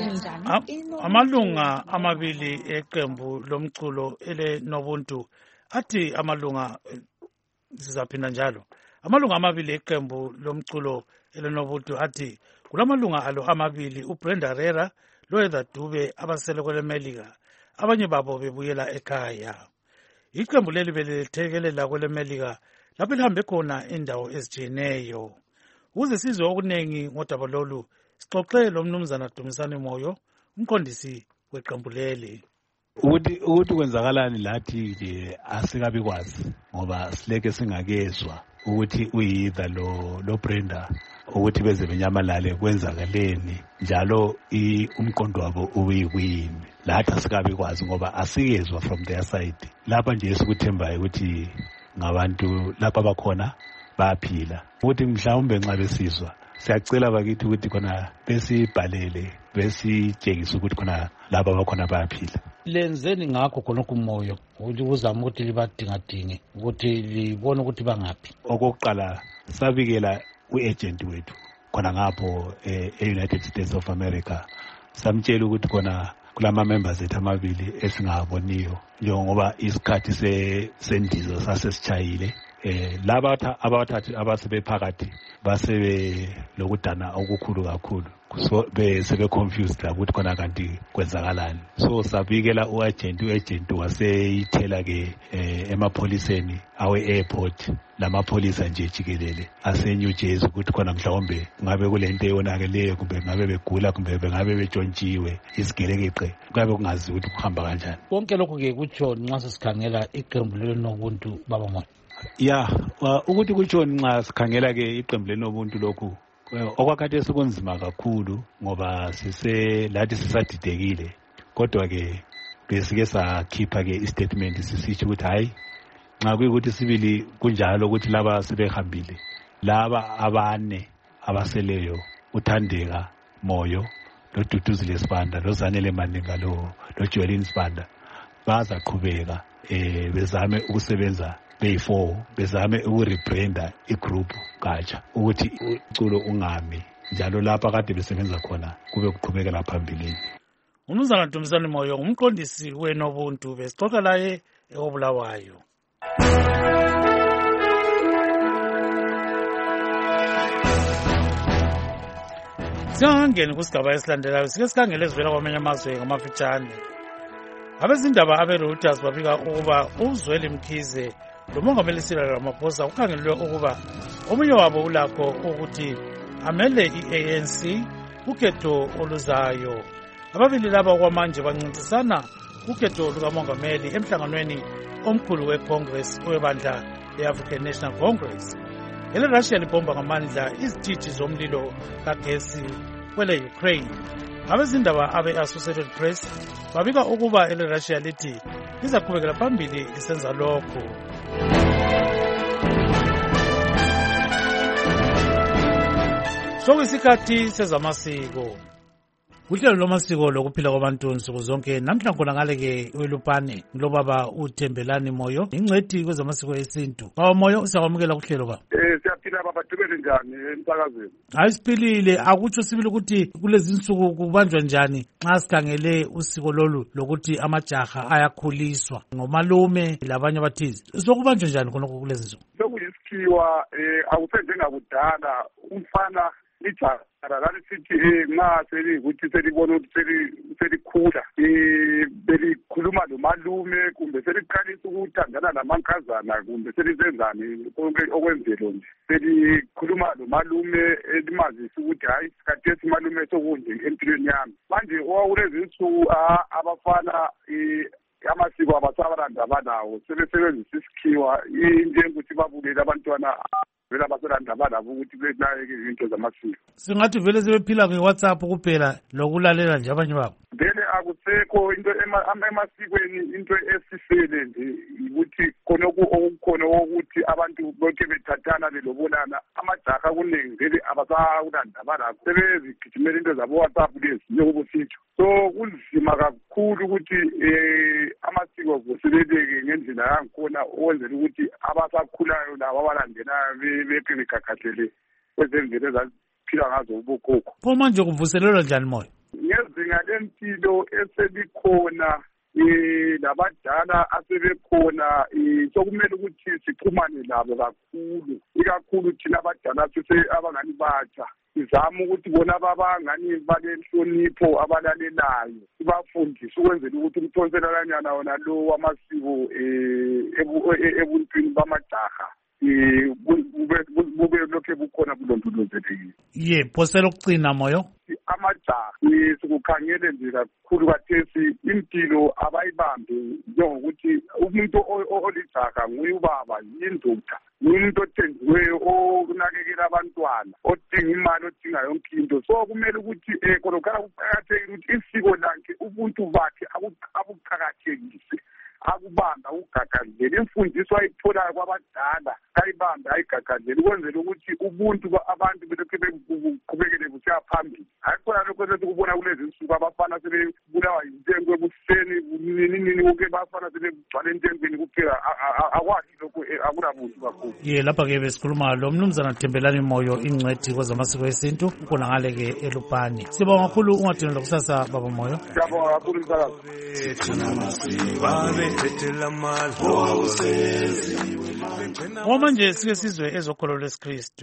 amalunga amabili eqembu lomculo elenobuntu athi amalunga sizaphinda njalo amalunga amabili eqembu lomculo elenobuntu athi kulamalunga alo amabili uBrenda Rera loEther Dube abasele kwelemelika abanye babo bebuyela ekhaya. Iqembu leli belithekelela kwelemelika lapho lihambe khona indawo ezitshiyeneyo. Ukuze sizwe okunengi ngodaba lolu sixoxe lo mnumzana Dumisani Moyo umqondisi weqembu leli. Ukuthi kwenzakalani lathi ke asikabi kwazi ngoba sileke singakezwa ukuthi uyidha lo Brenda ukuthi beze benyamalale kwenzakaleni njalo umqondo wabo uyikuyini lathi asikabi kwazi ngoba asikezwa from their side. Lapha nje esikuthembayo ukuthi ngabantu lapha bakhona bayaphila ukuthi mhlawumbe nxa besizwa siyacela bakithi ukuthi khona besibhalele besitshengise ukuthi khona laba bakhona bayaphila. Lenzeni ngakho khonokho umoyo ukuthi uzama ukuthi libadingadinge ukuthi libone ukuthi bangaphi. Okokuqala sabikela u-agent wethu khona ngapho e-United States of America samtshela ukuthi khona kulama members ethu amabili esingaboniyo njengoba isikhathi sendizo sasesitshayile. Laba abathathu abasebephakathi basebe lokudana okukhulu kakhulu so sebe confused ukuthi khona kanti kwenzakalani. So sabikela u-agent waseyithela ke emapholiseni awe-airport lamapholisa nje jikelele ase-New Jersey ukuthi khona mhlawumbe ngabe kulento eyonakeleyo kumbe ngabe begula kumbe ngabe betshontshiwe isigelekeqe kuyabe kungazi ukuthi kuhamba kanjani. Konke lokhu-ke kutsho nxa sesikhangela iqembu lenobuntu baba Moyo. Ya ukuthi kutshoni nxa sikhangela ke iqembu lenobuntu lokhu okwakhathi sekunzima kakhulu ngoba lathi sisadidekile, kodwa ke besike sakhipha ke istatement sisitsho ukuthi hayi nxa kuyikuthi sibili kunjalo ukuthi laba sebehambile laba abane abaseleyo uThandeka Moyo loDuduzile Sibanda loZanele Mandinga loJoelin Sibanda bazaqhubeka bezame ukusebenza beyi-4 bezame ukurebranda igroup katsha ukuthi uculo ungami njalo lapha kade besebenza khona kube kuqhubekela phambili. Umnumzana Dumisani Moyo ngumqondisi wenobuntu besixoxa laye ekobulawayo. Siyangena kusigaba esilandelayo sike sikhangele ezivela kwamanye amazwe ngamafitshane. Abezindaba abe-Reuters babika ukuba uZweli Mkhize lomongameli Cyril Ramaphosa ukhangelelwe ukuba omunye wabo ulakho ukuthi amele i-ANC kukhetho oluzayo. Ababili laba okwamanje bancintisana kukhetho lukamongameli emhlanganweni omkhulu weCongress webandla le-African National Congress. EleRussia libhomba ngamandla izithithi zomlilo kagesi kwele-Ukraine. Abezindaba abe-Associated Press babika ukuba eleRussia lithi lizaqhubekela phambili lisenza lokho. Sokuyisikhathi sezamasiko. Uhlelo lwamasiko lokuphila kwabantu nsuku zonke namhla khona ngale-ke welupane ngilobaba uThembelani Moyo ingcwethi kwezamasiko esintu. Baba Moyo usakwamukela kuhlelo ba? Siyaphila baba, tubele njani emsakazweni? Hayi siphilile, akutsho sibili ukuthi kulezi insuku kubanjwa njani nxa sikhangele usiko lolu lokuthi amajaha ayakhuliswa ngomalume labanye abathize. Sokubanjwa njani khonokho kulezi insuku? Sokuyisikhiwa akusenzengakudala umfana lijaha lisithi nxa selikuthi selibona ukuthi selikhula belikhuluma lomalume kumbe seliqalisa ukuthandana namankazana kumbe selizenzani okwenzelo nje selikhuluma lomalume elimazisa ukuthi hayi sikhathesi malume sokunje empilweni yami. Manje okulezi nsuku abafana amasiko abasalandaba nawo sebesebenzisa isikhiwa injengokuthi babukele abantwana vele abasalandaba nabo ukuthi benake izinto zamasiko. Singathi vele sebephila nge-WhatsApp kuphela lokulalela nje abanye babo. Vele akusekho into emasikweni into esisele nje ukuthi khonokho okukhona ukuthi abantu bonke bethathana belobolana amajaha kuningi vele abasalandaba nabo sebezigijimela into zabo-WhatsApp lezi njengobusitsho. So kunzima kakhulu ukuthi amasiko vuseleleke ngendlela yangikhona ukwenzela ukuthi abasakhulayo labo abalandelayo beke begagazele kwezemvelo ezaziphila ngazo ubokhokho. Pho manje kuvuselelwa njani moyo? Ngezinga lempilo eselikhona labadala asebekhona sokumele ukuthi sixhumane labo kakhulu, ikakhulu thina abadala abangani batsha sizama ukuthi bona babangani balenhlonipho abalalelayo sibafundise ukwenzela ukuthi umthonselelanyana wona lo wamasiko ebuntwini bamajaha bube lokhe bukhona bulondolozekile. Phosela ukucina moyo amajaha sikukhangele nje kakhulu kathesi impilo abayibambe njengokuthi umuntu olijaha nguye ubaba yindoda umuntu othenjiweyo onakekela abantwana odinga imali odinga yonke into. So kumele ukuthi khonokhala kuqakathekile ukuthi isiko lakhe ubuntu bakhe abuqakathekise akubamba ukugagazela imfundiso ayitholayo kwabadala ayibambe ayigagadlela ukwenzela ukuthi ubuntu abantu belokhe beqhubekele busiya phambili. Hayi khona lokho sesikubona kulezi nsuku abafana sebebulawa yintengo ebuseni nini konke bafana sebegcwala entengweni kuphela akwazi lokho akunabuntu kakhulu. Lapha-ke besikhuluma lo mnumzana Thembelani Moyo ingcwethi kwezamasiko esintu ukhona ngale-ke elupane. Sibonga kakhulu ungadinela kusasa baba Moyo. Siyabonga kakhulu msakazi. Manje sike sizwe ezokholo lwesikristu.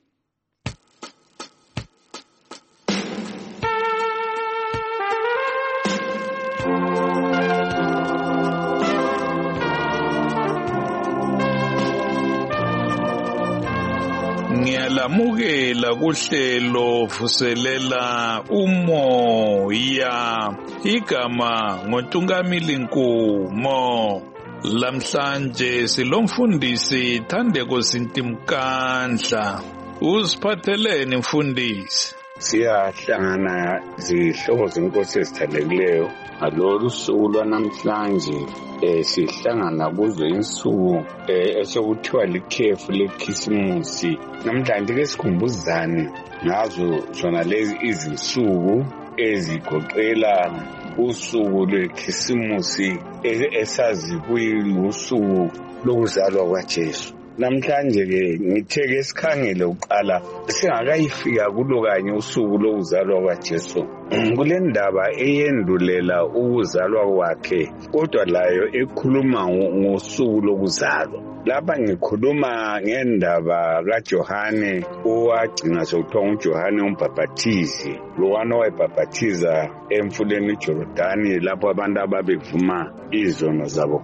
Ngiyalamukela kuhlelo vuselela umoya igama ngoNtungamili Nkumo. Lamhlanje silomfundisi Thandeko Sintimkandla. Usiphatheleni mfundisi? Siyahlangana zihlobo zenkosi ezithandekileyo ngalolu suku lwanamhlanje sihlangana kuzo insuku esokuthiwa likhefu lekhisimusi. Namhlanje ke sikhumbuzane ngazo zona lezi izinsuku ezigoqela usuku lwekhisimusi esazi kuyusuku lokuzalwa kwaJesu. Namhlanje ke ngithe ke sikhangele uqala singakayifika kulo kanye usuku lokuzalwa kwaJesu kule ndaba eyendulela ukuzalwa kwakhe kodwa layo ekhuluma ngosuku lokuzalwa. Lapha ngikhuluma ngendaba kaJohane owagcina sokuthiwa nguJohane umbhaphathizi lowana owayebhaphathiza emfuleni uJorodani lapho abantu ababevuma izono zabo khona.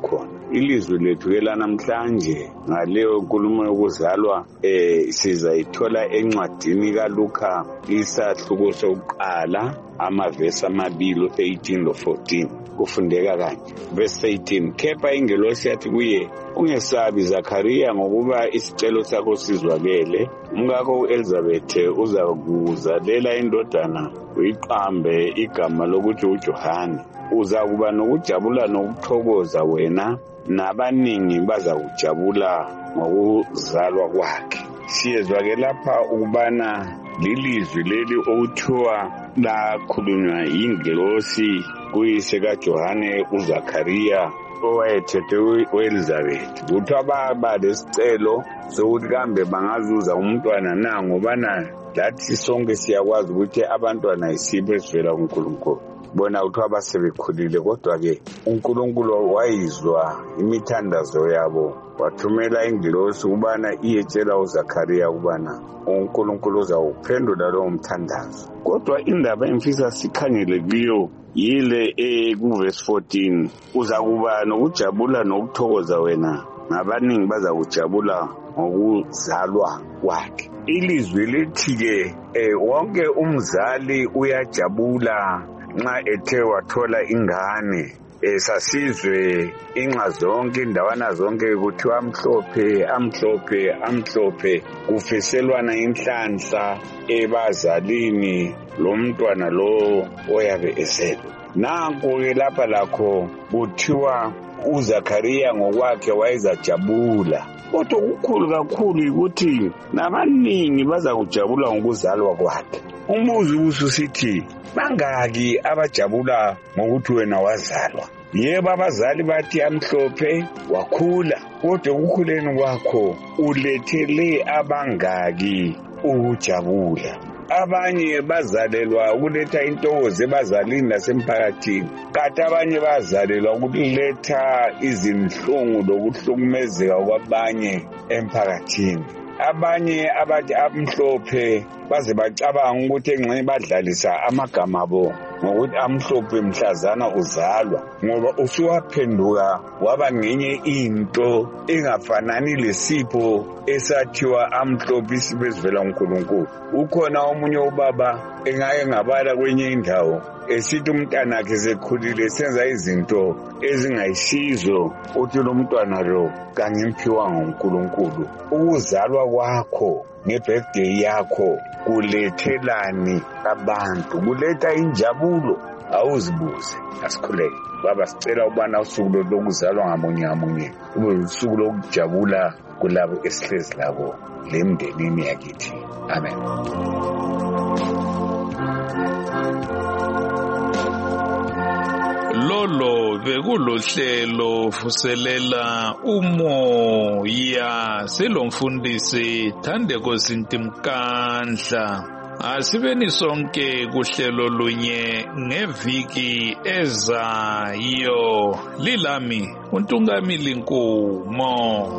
ilizwi lethu ke lanamhlanje ngaleyo nkulumo yokuzalwa sizayithola encwadini kaLuka isahluko sokuqala amavesi 2 18 lo 14 kufundeka kanje. Verse 18, kepha ingelosi yathi kuye, ungesabi Zakhariya, ngokuba isicelo sakho sizwakele. Umkakho uElizabeth uza kuzalela indodana, uyiqambe igama lokuthi uJohane. Uza kuba nokujabula nokuthokoza, wena nabaningi baza kujabula ngokuzalwa kwakhe. Siyezwa ke lapha ukubana lilizwi leli okuthiwa lakhulunywa yingelosi kuyise kaJohane uZakhariya owayethethe uElizabeth. Kuthiwa baba lesicelo sokuthi kambe bangazuza umntwana na, ngobana lathi sonke siyakwazi ukuthi abantwana isipho esivela kuNkulunkulu. Bona kuthiwa basebekhulile, kodwa-ke uNkulunkulu wayizwa imithandazo yabo, wathumela ingelosi ukubana iyetshela uZakhariya ukubana uNkulunkulu uzawuphendula lowo mthandazo. Kodwa indaba emfisa sikhangele kuyo yile kuverse 14, uza kuba nokujabula nokuthokoza, wena nabaningi baza kujabula ngokuzalwa kwakhe. Ilizwi lithi-ke wonke umzali uyajabula nxa ethe wathola ingane. Sasizwe inxa zonke indawana zonke kuthiwa amhlophe amhlophe amhlophe, kufiselwana inhlanhla ebazalini lomntwana lo oyabe ezelwe. Nanku-ke lapha lakho kuthiwa uZakhariya ngokwakhe wayezajabula, kodwa kukhulu kakhulu ukuthi nabaningi baza kujabula ngokuzalwa kwakhe. Umbuzo ususithi, bangaki abajabula ngokuthi wena wazalwa? Yebo, abazali bathi amhlophe wakhula, kodwa ukukhuleni kwakho ulethele abangaki ukujabula? Abanye bazalelwa ukuletha intokozo ebazalini nasemphakathini, kanti abanye bazalelwa ukuletha izinhlungu lokuhlukumezeka kwabanye emphakathini. Abanye abathi amhlophe baze bacabanga ukuthi engxenye badlalisa amagama abo ngokuthi amhlophe mhlazana uzalwa, ngoba usuwaphenduka waba ngenye into engafanani lesipho esathiwa amhlophe, isipho esivela kuNkulunkulu. Ukhona omunye ubaba engake ngabala kwenye indawo esithi umntanakhe sekhulile senza izinto ezingayisizo, uthi lo mntwana lo kangimphiwanga uNkulunkulu. Ukuzalwa kwakho ngebirthday yakho kulethelani abantu? Kuletha injabulo? Awuzibuze. Asikhuleke baba, sicela ukubana usuku lokuzalwa ngamunye ngamunye kube usuku lokujabula kulabo esihlezi labo lemndenini yakithi. Amen. Lolo bekulohlelo vuselela umoya selomfundisi Thandeko Sintimkandla. Asibeni sonke kuhlelo lunye ngeviki ezayo. Lilami uNtungamili Nkumo.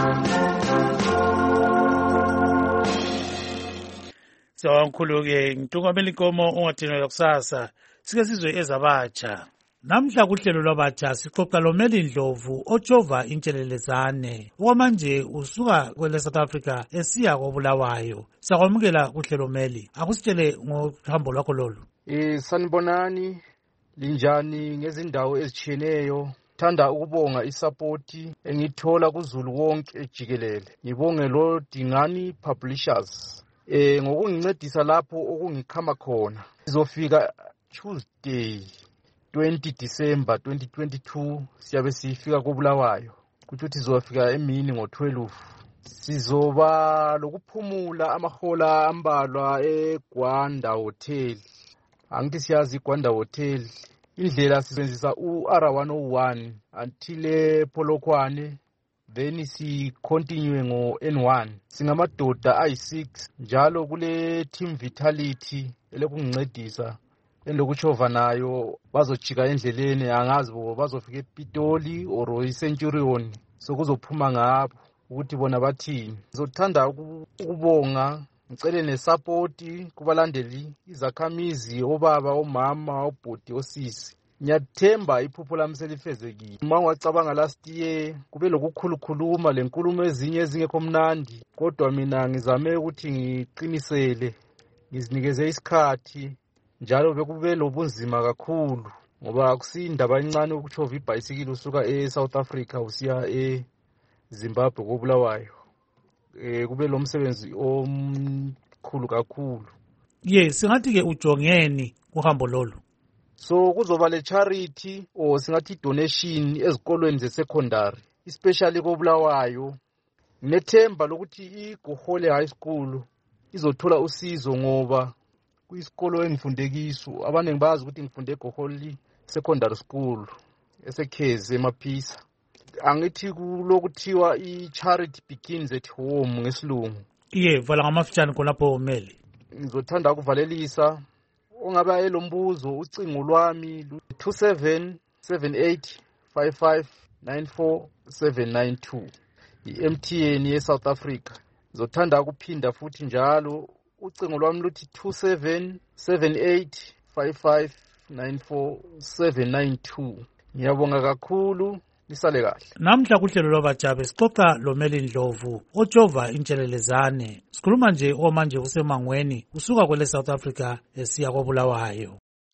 Sawamkhulu-ke uNtungamili Nkumo, ungadinelwa kusasa. Sike sizwe ezabatsha. Namhla kuhlelo lwabatsha sixoxa loMeli Ndlovu ojova intshelelezane. Okwamanje usuka kwele South Africa esiya koBulawayo. Sakwamukela kuhlelo Meli. Akusitshele ngohambo lwakho lolu. Sanibonani, linjani ngezindawo ezitshiyeneyo. Thanda ukubonga isapoti engithola kuZulu wonke jikelele. Ngibonge lo Dingani Publishers ngokungincedisa lapho okungikhama khona. Sizofika Tuesday 20 December 2022 siyabe sifika koBulawayo. Kuthi sizofika emini ngo12. Sizoba lokuphumula amahola ambalwa eGwanda Hotel. Angithi siyazi iGwanda Hotel. Indlela sisebenzisa uR101 until Polokwane, then si continue ngo N1. Singamadoda ayi6 njalo kule team vitality elekungincedisa endokuchova nayo bazojika endleleni, angazi bo bazofika ePitoli or iCenturion, sokuzophuma ngapho ukuthi bona bathini. Ngizothanda ukubonga, ngicele nesupport kubalandeli, izakhamizi, obaba, omama, obhoti, osisi. Ngiyathemba iphupho lami selifezekile. Uma ungacabanga last year kube lokukhulukhuluma lenkulumo ezinye ezingekho mnandi, kodwa mina ngizame ukuthi ngiqinisele, ngizinikeze isikhathi, njalo bekube lobunzima kakhulu ngoba akusindaba encane ukutshova ibhayisikili usuka eSouth Africa usiya eZimbabwe koBulawayo. Kube lo msebenzi omkhulu kakhulu. Yes, singathi ke ujongeni uhambo lolu. So kuzoba le charity or singathi donation ezikolweni ze-secondary, especially koBulawayo. Nginethemba lokuthi iGohole High School izothola usizo ngoba kuyisikolo engifunde kiso. Abaningi bazi ukuthi ngifunde eGohole Secondary School esekhezi eMaphisa. Angithi kulokuthiwa i-charity begins at home ngesilungu. Vala ngamafitshane khonapho Meli. Ngizothanda ukuvalelisa ongabe ayelombuzo ucingo lwami 277855947992 i-MTN ye-South Africa. Ngizothanda ukuphinda futhi njalo ucingo lwami luthi 277855947992. Ngiyabonga kakhulu, lisale kahle. Namhla kuhlelo lwabajabe sixoxa loMeli Ndlovu ojova intshelelezane. Sikhuluma nje omanje usemangweni usuka kwele South Africa esiya koBulawayo.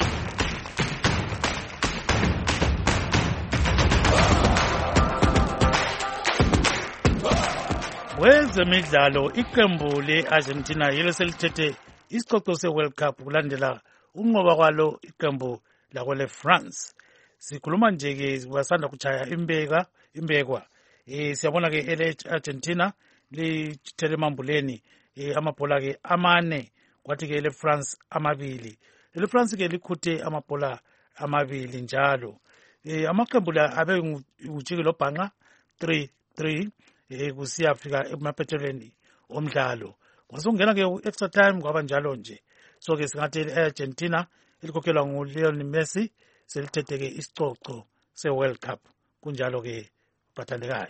Wezemidlalo iqembu le-Argentina yilo selithethe isicoco se-World Cup kulandela unqoba kwalo iqembu lakwele France. Sikhuluma nje ke basanda kuchaya imbekwa. Siyabona ke ele-Argentina lithele emambuleni amabhola ke amane, kwathi ke ele-France amabili. Ele-France ke likhuthe amabhola amabili njalo. Amaqembu la abe ujikelo bhanqa 3-3 kusiyafika emaphethelweni omdlalo. Kwasongena ke extra time kwaba njalo nje. So ke singathi ele-Argentina elikhokhelwa nguLionel Messi selithethe ke isicoco se-World Cup. Kunjalo ke bathandekayo.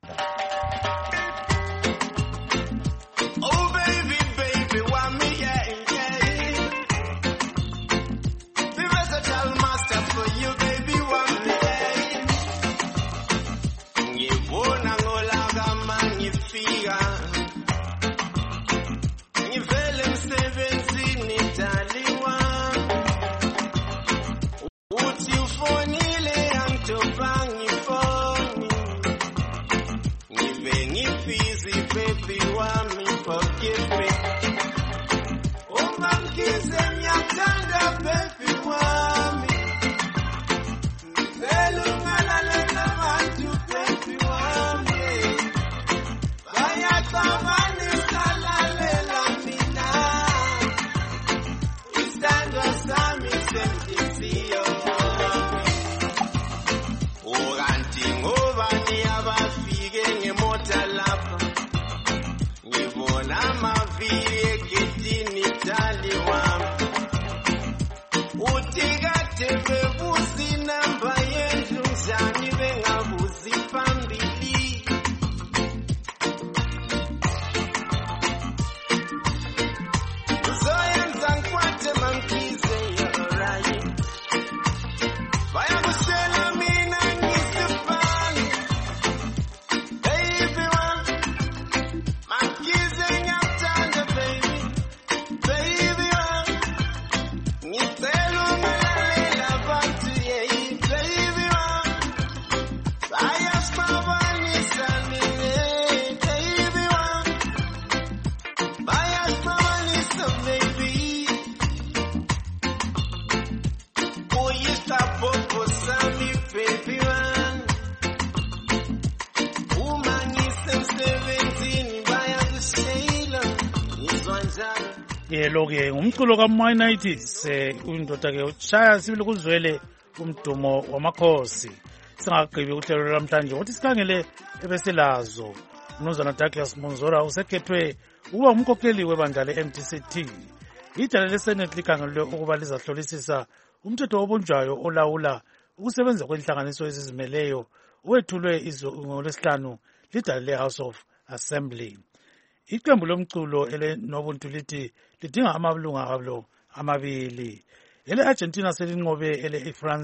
Lo-ke ngumculo kaMainites undoda ke ushaya sibili kuzwele umdumo wamakhosi. Singaqhibi uhlelo lamhlanje ukuthi sikhangele ebeselazo. Mnumzana Douglas Monzora usekhethwe ukuba umkhokheli webandla le-MDCT. Idala leSenate likhangelwe ukuba lizahlolisisa umthetho obunjwayo olawula ukusebenza kwenhlanganiso ezizimeleyo owethulwe ngolwesihlanu lidala le-House of Assembly. Iqembu lomculo elenobuntu lithi lidinga amalunga alo amabili. Ele-Argentina selinqobe ele-France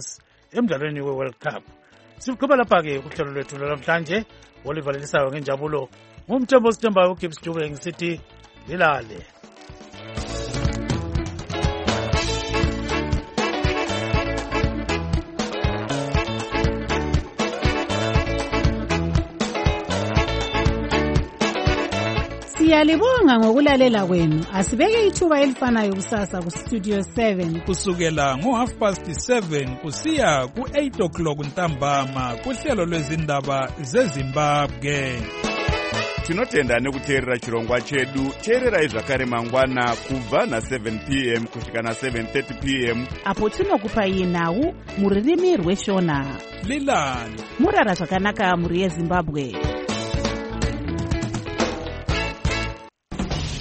emdlalweni we-World Cup. Siqhuba lapha-ke uhlelo lwethu lwanamhlanje olivalelisayo ngenjabulo ngumthembo osithembayo uGibbs Dube ngisithi lilale. Siyalibonga ngokulalela kwenu. Asibeke ithuba elifanayo kusasa ku Studio 7 kusukela ngo7:30 kusiya ku8 o'clock ntambama kuhlelo lwezindaba zeZimbabwe. Tinotenda nekuteerera chirongwa chedu. Teererai zvakare mangwana kubva na7 p.m. kusvika na7:30 p.m. apo tinokupai nhau muririmi rweshona. Lilani murara zvakanaka muri yeZimbabwe.